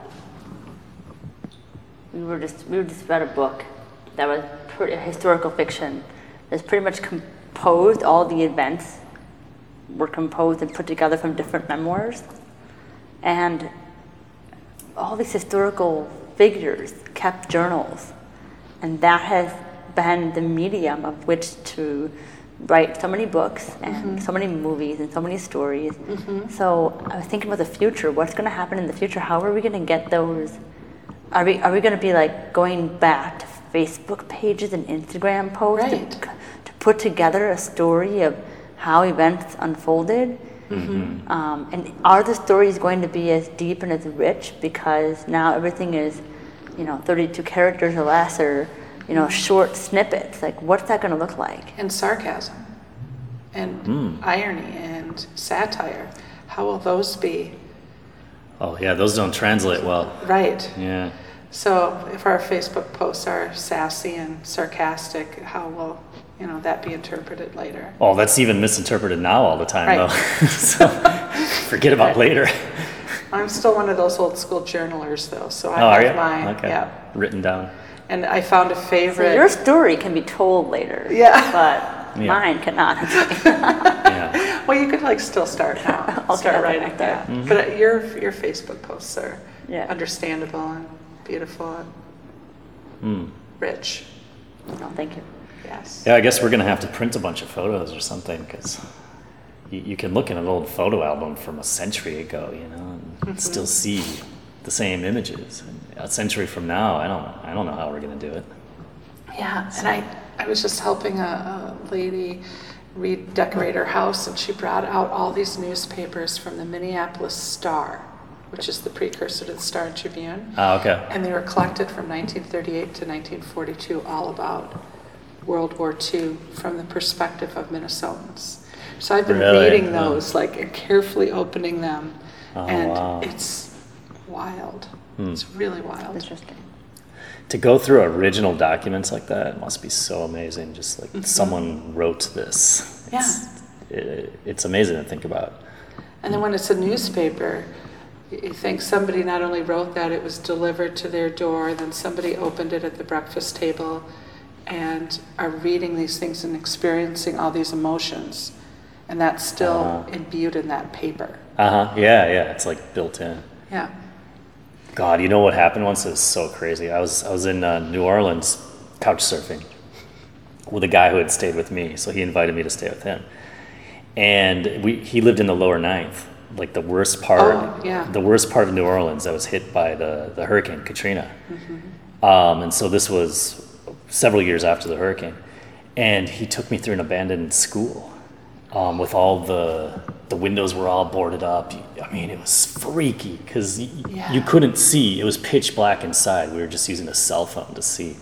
We just read a book that was historical fiction. That's pretty much composed. All the events were composed and put together from different memoirs, and all these historical figures kept journals, and that has been the medium of which to write so many books and so many movies and so many stories. So I was thinking about the future. What's going to happen in the future? How are we going to get those? Are we going to be like going back to Facebook pages and Instagram posts to put together a story of how events unfolded? And are the stories going to be as deep and as rich because now everything is, 32 characters or less, or short snippets? Like, what's that going to look like? And sarcasm and irony and and satire. How will those be? Oh yeah, those don't translate well. Right. Yeah. So if our Facebook posts are sassy and sarcastic, how will that be interpreted later? Oh, that's even misinterpreted now all the time, Right. though. So forget about later. I'm still one of those old school journalers, though, so I Oh, are have you? mine. Okay. Yeah. Written down. And I found a So favorite. your story can be told later. Yeah. But Yeah. mine cannot. Yeah. Well, you could still start now. Okay, Start I'll writing. get that. Yeah. But your Facebook posts are Yeah. understandable and beautiful and rich. No, thank you. Yes. Yeah, I guess we're going to have to print a bunch of photos or something, because you can look in an old photo album from a century ago, and still see the same images. And a century from now, I don't know how we're going to do it. Yeah, and I was just helping a lady redecorate her house, and she brought out all these newspapers from the Minneapolis Star, which is the precursor to the Star and Tribune. Oh, okay. And they were collected from 1938 to 1942, all about World War II from the perspective of Minnesotans. So I've been Really? reading those, and carefully opening them, and wow. it's wild. It's really wild. Interesting. To go through original documents like that must be so amazing. Just like someone wrote this. It's amazing to think about. And then when it's a newspaper, you think somebody not only wrote that, it was delivered to their door, then somebody opened it at the breakfast table and are reading these things and experiencing all these emotions. And that's still imbued in that paper. Yeah. It's like built in. Yeah. God, you know what happened once? It was so crazy. I was in New Orleans couch surfing with a guy who had stayed with me, so he invited me to stay with him. And he lived in the lower ninth, like the worst part, the worst part of New Orleans that was hit by the Hurricane Katrina. And so this was several years after the hurricane. And he took me through an abandoned school with all the windows were all boarded up. I mean, it was freaky because you couldn't see. It was pitch black inside. We were just using a cell phone to see.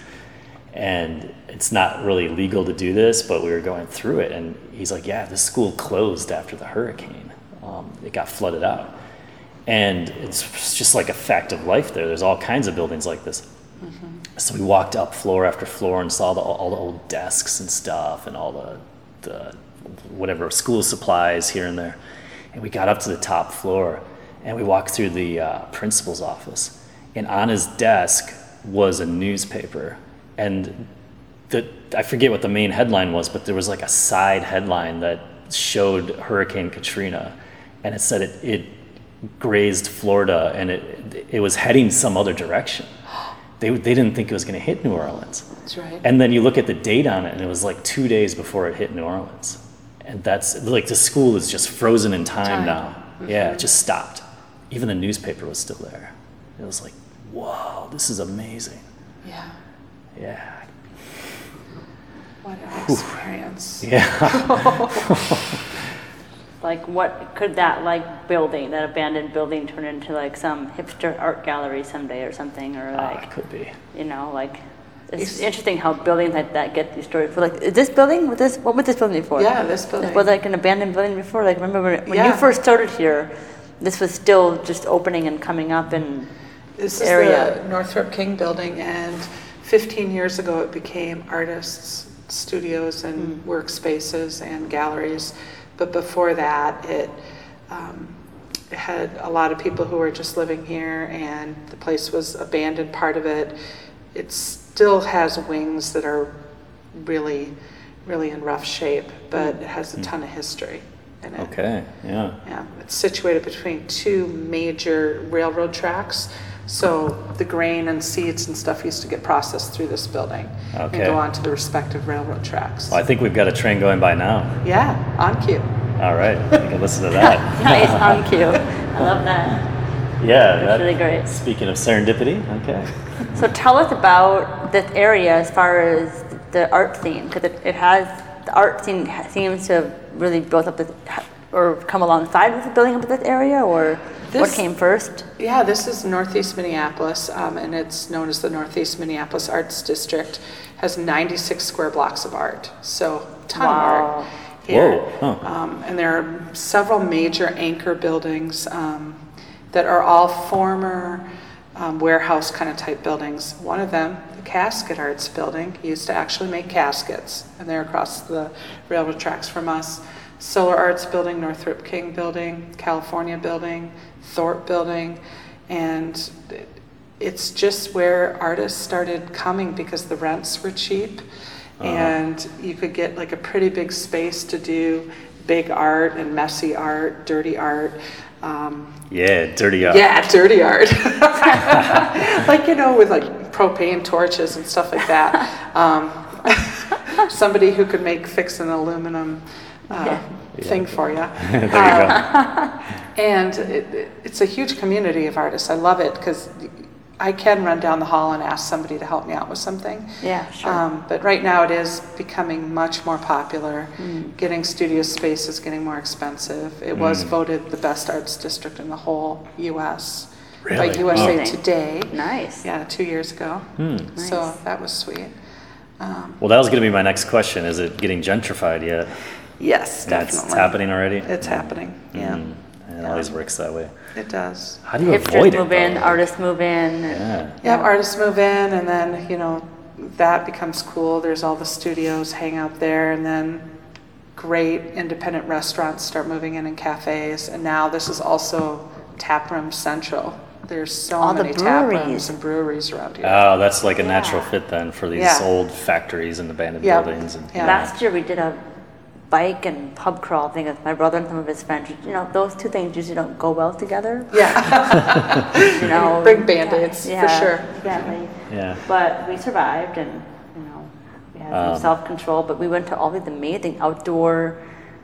And it's not really legal to do this, but we were going through it. And he's like, yeah, this school closed after the hurricane. It got flooded out. And it's just like a fact of life there. There's all kinds of buildings like this. So we walked up floor after floor and saw all the old desks and stuff and all the whatever school supplies here and there. And we got up to the top floor and we walked through the principal's office. And on his desk was a newspaper. And I forget what the main headline was, but there was like a side headline that showed Hurricane Katrina. And it said it grazed Florida and it was heading some other direction. They didn't think it was going to hit New Orleans. That's right. And then you look at the date on it, and it was like 2 days before it hit New Orleans. And that's like the school is just frozen in time now. Yeah, it just stopped. Even the newspaper was still there. It was like, whoa, this is amazing. Yeah. Yeah. What an experience. Yeah. Like, what could that that abandoned building turn into some hipster art gallery someday or something, or It could be. it's interesting how buildings like that get these stories. Is this building, what was this building before? Yeah, this building. Was like an abandoned building before? Remember when you first started here, this was still just opening and coming up in This area. is the Northrop King building, and 15 years ago it became artists' studios and workspaces and galleries. But before that, it had a lot of people who were just living here, and the place was abandoned, part of it. It still has wings that are really, really in rough shape, but it has a ton of history in it. Okay, yeah. Yeah, it's situated between two major railroad tracks. So the grain and seeds and stuff used to get processed through this building and Okay. go on to the respective railroad tracks. Well, I think we've got a train going by now. Yeah, on cue. All right, we can listen to that. Nice, on cue. I love that. Yeah, That's really great. Speaking of serendipity, okay. So tell us about this area as far as the art scene, because the art scene seems to have really built up or come alongside with the building up of this area, or what came first? Yeah, this is Northeast Minneapolis, and it's known as the Northeast Minneapolis Arts District. Has 96 square blocks of art, so ton of art. here. Whoa, huh. And there are several major anchor buildings that are all former warehouse kind of type buildings. One of them, the Casket Arts building, used to actually make caskets, and they're across the railroad tracks from us. Solar Arts building, Northrop King building, California building, Thorpe building, and it's just where artists started coming because the rents were cheap, and you could get like a pretty big space to do big art and messy art, dirty art. Yeah, dirty art. Yeah, dirty art. Like, with like propane torches and stuff like that. Somebody who could fix an aluminum thing for you. There you go. And it's a huge community of artists. I love it because I can run down the hall and ask somebody to help me out with something. Yeah, sure. But right now it is becoming much more popular. Getting studio space is getting more expensive. It was voted the best arts district in the whole U.S. by Really? USA Wow. Today. Nice. Yeah, 2 years ago. Nice. So that was sweet. Well, that was going to be my next question. Is it getting gentrified yet? Yes, definitely. It's happening already? It's happening, yeah. It always works that way. It does. How do you Hipsters avoid it, move in, though? artists move in. Yeah. Yeah, artists move in, and then, that becomes cool. There's all the studios hang out there, and then great independent restaurants start moving in and cafes. And now this is also Taproom Central. There's so All the many tap breweries. rooms and breweries around here. Oh, that's like a natural fit then for these Yeah. old factories and abandoned Yeah. buildings. And, Yeah. Last year we did a bike and pub crawl thing with my brother and some of his friends. Those two things usually don't go well together. Yeah, bring Band-Aids, for sure. Exactly. Yeah. But we survived, and we had some self-control. But we went to all these amazing outdoor,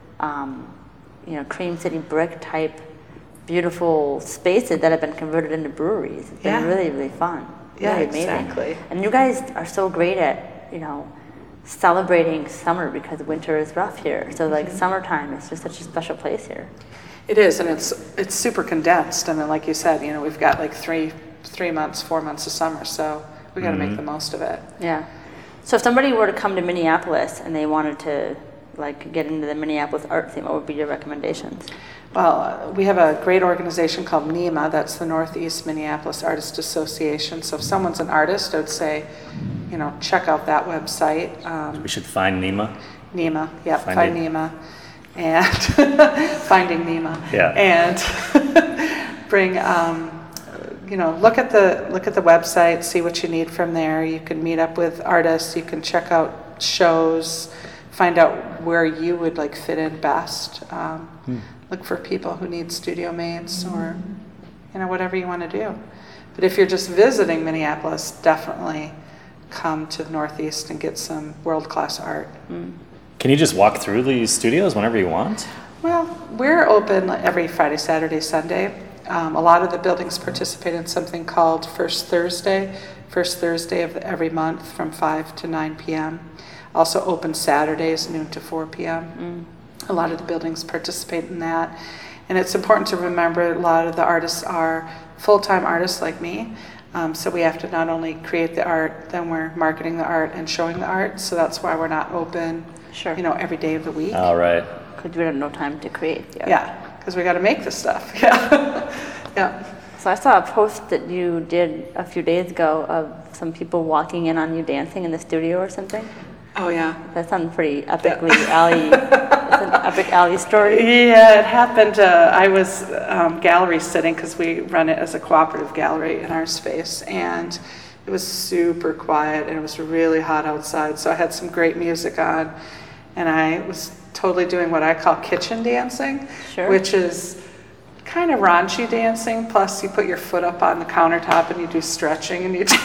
Cream City brick type, beautiful spaces that have been converted into breweries. It's been Yeah. really, really fun. Yeah, really amazing. exactly. And you guys are so great at celebrating summer because winter is rough here. So like summertime is just such a special place here. It is, and it's super condensed. I mean, like you said, we've got like 4 months of summer, so we got to make the most of it. Yeah. So if somebody were to come to Minneapolis and they wanted to get into the Minneapolis art scene, what would be your recommendations? Well, we have a great organization called NEMA, that's the Northeast Minneapolis Artist Association. So if someone's an artist, I would say, check out that website. we should find Nima. NEMA, yep, Find find it. NEMA. And Finding NEMA. Yeah. And bring, look at the website, see what you need from there. You can meet up with artists, you can check out shows, find out where you would fit in best. Look for people who need studio mates or, whatever you want to do. But if you're just visiting Minneapolis, definitely come to the Northeast and get some world-class art. Can you just walk through these studios whenever you want? Well, we're open every Friday, Saturday, Sunday. A lot of the buildings participate in something called First Thursday of every month from 5 to 9 p.m. Also open Saturdays, noon to 4 p.m. A lot of the buildings participate in that. And it's important to remember a lot of the artists are full-time artists like me. So we have to not only create the art, then we're marketing the art and showing the art. So that's why we're not open, Sure. every day of the week. All right. Because we have no time to create the art. Yeah, because we got to make the stuff. Yeah. Yeah. So I saw a post that you did a few days ago of some people walking in on you dancing in the studio or something. Oh, yeah. That sounds pretty epically alley. It's an epic alley story. Yeah, it happened. I was gallery sitting because we run it as a cooperative gallery in our space, and it was super quiet and it was really hot outside. So I had some great music on, and I was totally doing what I call kitchen dancing, Sure. which is kind of raunchy dancing. Plus, you put your foot up on the countertop and you do stretching and you just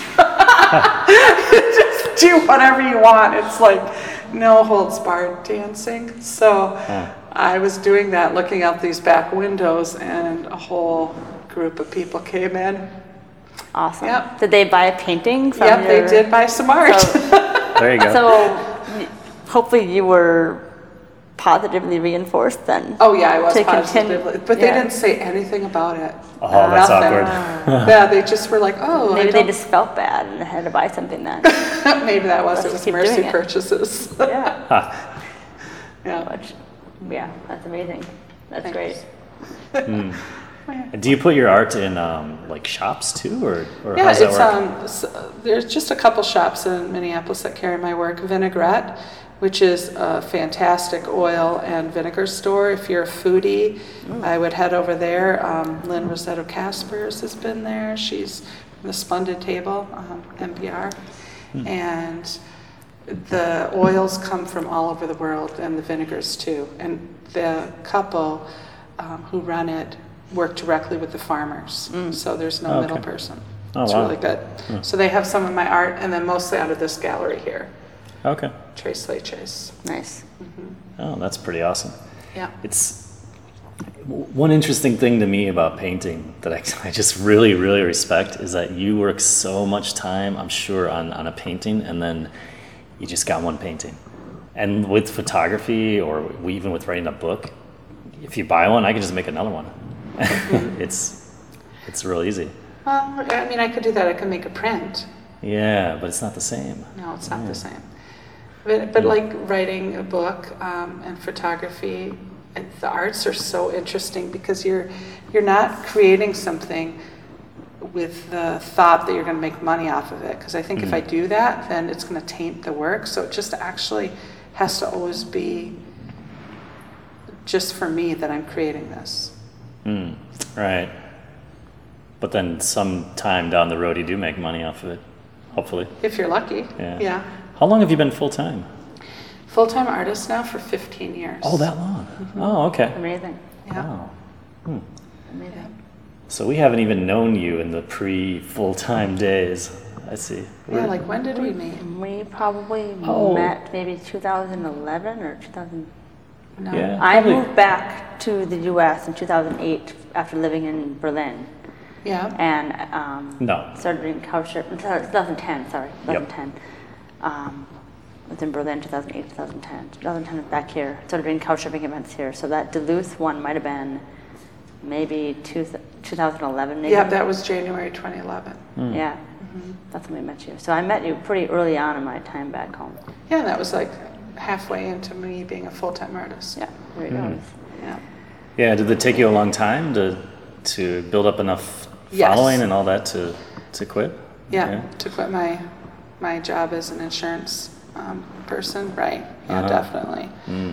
do whatever you want. It's like no holds barred dancing. So I was doing that, looking out these back windows, and a whole group of people came in. Awesome. Yep. Did they buy a painting from Yep, your... they did buy some art. So, There you go. hopefully you were positively reinforced then. Oh yeah, I was To positively, continue- but they yeah. didn't say anything about it. Oh, that's Nothing. awkward. Yeah, they just were like, oh, Maybe I they don't, just felt bad and had to buy something then. maybe that was, Let's it was keep mercy doing it. purchases. Yeah. Yeah. Which Yeah, that's amazing. That's Thanks. great. And do you put your art in like shops too, or Yeah, how's that it's work? there's just a couple shops in Minneapolis that carry my work. Vinaigrette, which is a fantastic oil and vinegar store. If you're a foodie, I would head over there. Lynn Rossetto Caspers has been there. She's from the Splendid Table, NPR. And the oils come from all over the world, and the vinegars too. And the couple who run it work directly with the farmers, so there's no middle person. Oh, It's wow. really good. So they have some of my art, and then mostly out of this gallery here, Okay. Trace Leches. Nice. Oh, that's pretty awesome. Yeah. It's one interesting thing to me about painting that I just really, really respect is that you work so much time, I'm sure, on a painting, and then you just got one painting. And with photography, or even with writing a book, if you buy one, I can just make another one. It's real easy. Well, I mean, I could do that. I could make a print. Yeah, but it's not the same. No, it's not the same. But like writing a book and photography, and the arts are so interesting because you're not creating something with the thought that you're going to make money off of it. Because I think if I do that, then it's going to taint the work. So it just actually has to always be just for me that I'm creating this. Right. But then sometime down the road, you do make money off of it, hopefully. If you're lucky. Yeah. How long have you been full-time? Full-time artist now for 15 years. Oh, that long? Oh, okay. Amazing. Yeah. Wow. Amazing. So we haven't even known you in the pre-full-time days. I see. Yeah, like when did we meet? We probably Oh. met maybe 2011 or 2000. No. Yeah. I Probably. moved back to the U.S. in 2008 after living in Berlin, Yeah. and No. started doing couch surfing. 2010, sorry, 2010. I was in Berlin 2008, 2010. 2010 was back here. Started doing couch surfing events here. So that Duluth one might have been maybe 2011, maybe. Yeah, that was January 2011. Yeah, that's when we met you. So I met you pretty early on in my time back home. Yeah, that was like halfway into me being a full-time artist. Yeah, there it goes. Yeah. Yeah, did it take you a long time to build up enough Yes. following and all that to quit? Yeah, to quit my job as an insurance person, right? Yeah, Uh-huh. definitely.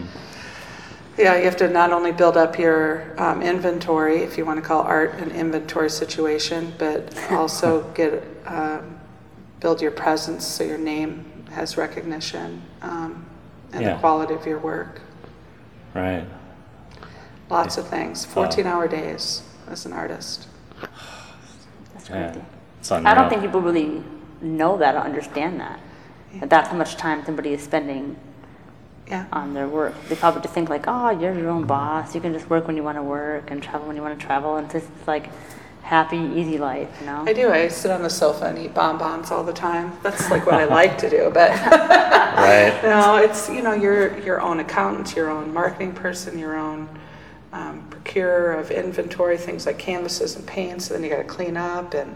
Yeah, you have to not only build up your inventory, if you want to call art an inventory situation, but also build your presence so your name has recognition and Yeah. the quality of your work. Right. Lots of things. 14-hour days as an artist. That's Yeah. crazy. It's I unreal. don't think people really know that or understand that. That that's how much time somebody is spending Yeah. on their work. They probably just think like, oh, you're your own boss. You can just work when you want to work and travel when you want to travel. And it's just like happy, easy life, you know? I do. I sit on the sofa and eat bonbons all the time. That's like what I like to do. But Right. no, it's, you're your own accountant, your own marketing person, your own procurer of inventory, things like canvases and paints. And then you got to clean up and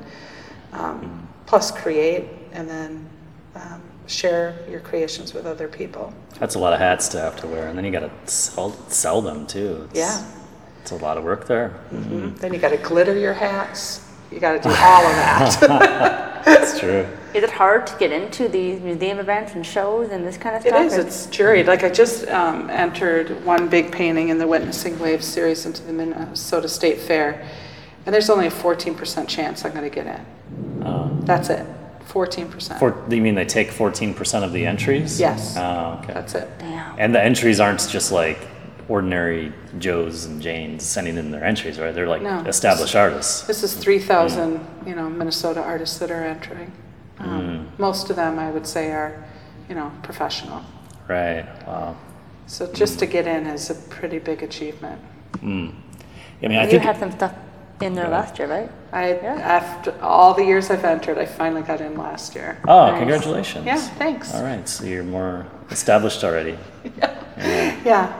plus create and then share your creations with other people. That's a lot of hats to have to wear, and then you got to sell them too. It's a lot of work there. Then you got to glitter your hats. You got to do all of that. That's true. Is it hard to get into these museum events and shows and this kind of It stuff? is. It's juried. Like I just entered one big painting in the Witnessing Waves series into the Minnesota State Fair, and there's only a 14% chance I'm going to get in. That's it. 14%. You mean they take 14% of the entries? Yes. Oh, okay. That's it. Damn. And the entries aren't just like ordinary Joes and Janes sending in their entries, right? They're like No. established artists. This is 3,000, Minnesota artists that are entering. Most of them, I would say, are, professional. Right. Wow. So just to get in is a pretty big achievement. I mean, I You think had some stuff in there last year, right? After all the years I've entered, I finally got in last year. Oh, Nice. congratulations. Yeah, thanks. All right, so you're more established already. Yeah.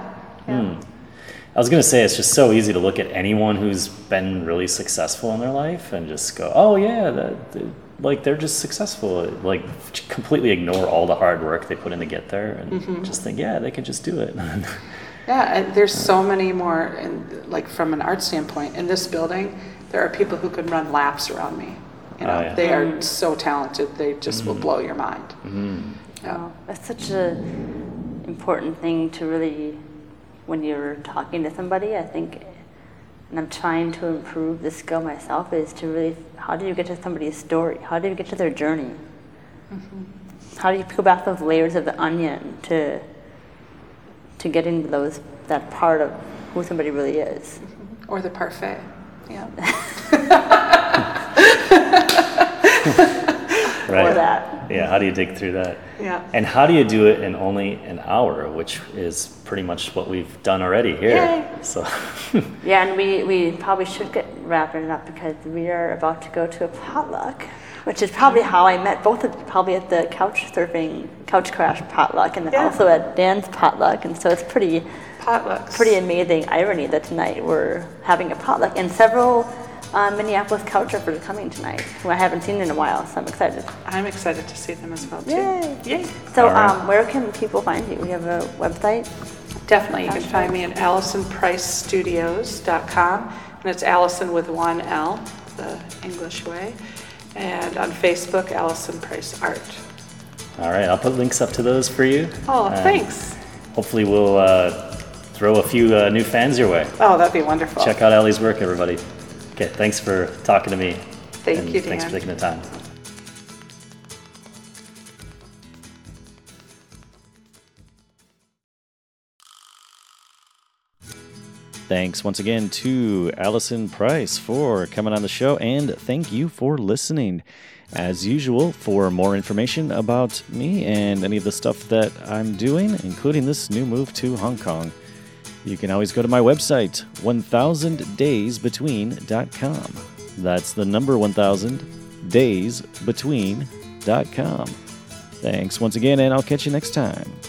I was going to say, it's just so easy to look at anyone who's been really successful in their life and just go, oh yeah, they're just successful. Like completely ignore all the hard work they put in to get there and just think, yeah, they could just do it. Yeah, and there's so many more, like from an art standpoint, in this building, there are people who can run laps around me. They are so talented, they just will blow your mind. Yeah. That's such a important thing to really, when you're talking to somebody, I think, and I'm trying to improve this skill myself, is to really, how do you get to somebody's story? How do you get to their journey? How do you peel back those layers of the onion to get into that part of who somebody really is? Or the parfait. Yeah. Right. Or that. Yeah, how do you dig through that? Yeah. And how do you do it in only an hour, which is pretty much what we've done already here. Yay. So Yeah, and we probably should get wrapping it up because we are about to go to a potluck, which is probably how I met both of you, probably at the couch crash potluck, and then also at Dan's potluck, and so it's pretty amazing irony that tonight we're having a potluck, and several Minneapolis couch surfers are coming tonight, who I haven't seen in a while, so I'm excited. I'm excited to see them as well, too. Yay! So where can people find you? We have a website? Definitely. You can find me at AllisonPriceStudios.com, and it's Allison with one L, the English way, and on Facebook, Allison Price Art. all right, I'll put links up to those for you. Oh, thanks. Hopefully we'll throw a few new fans your way. Oh, that'd be wonderful. Check out Ellie's work, everybody. Okay, thanks for talking to me. Thank you, Dan. Thanks for taking the time. Thanks once again to Allison Price for coming on the show, and thank you for listening. As usual, for more information about me and any of the stuff that I'm doing, including this new move to Hong Kong, you can always go to my website, 1000daysbetween.com. That's the number 1000daysbetween.com. Thanks once again, and I'll catch you next time.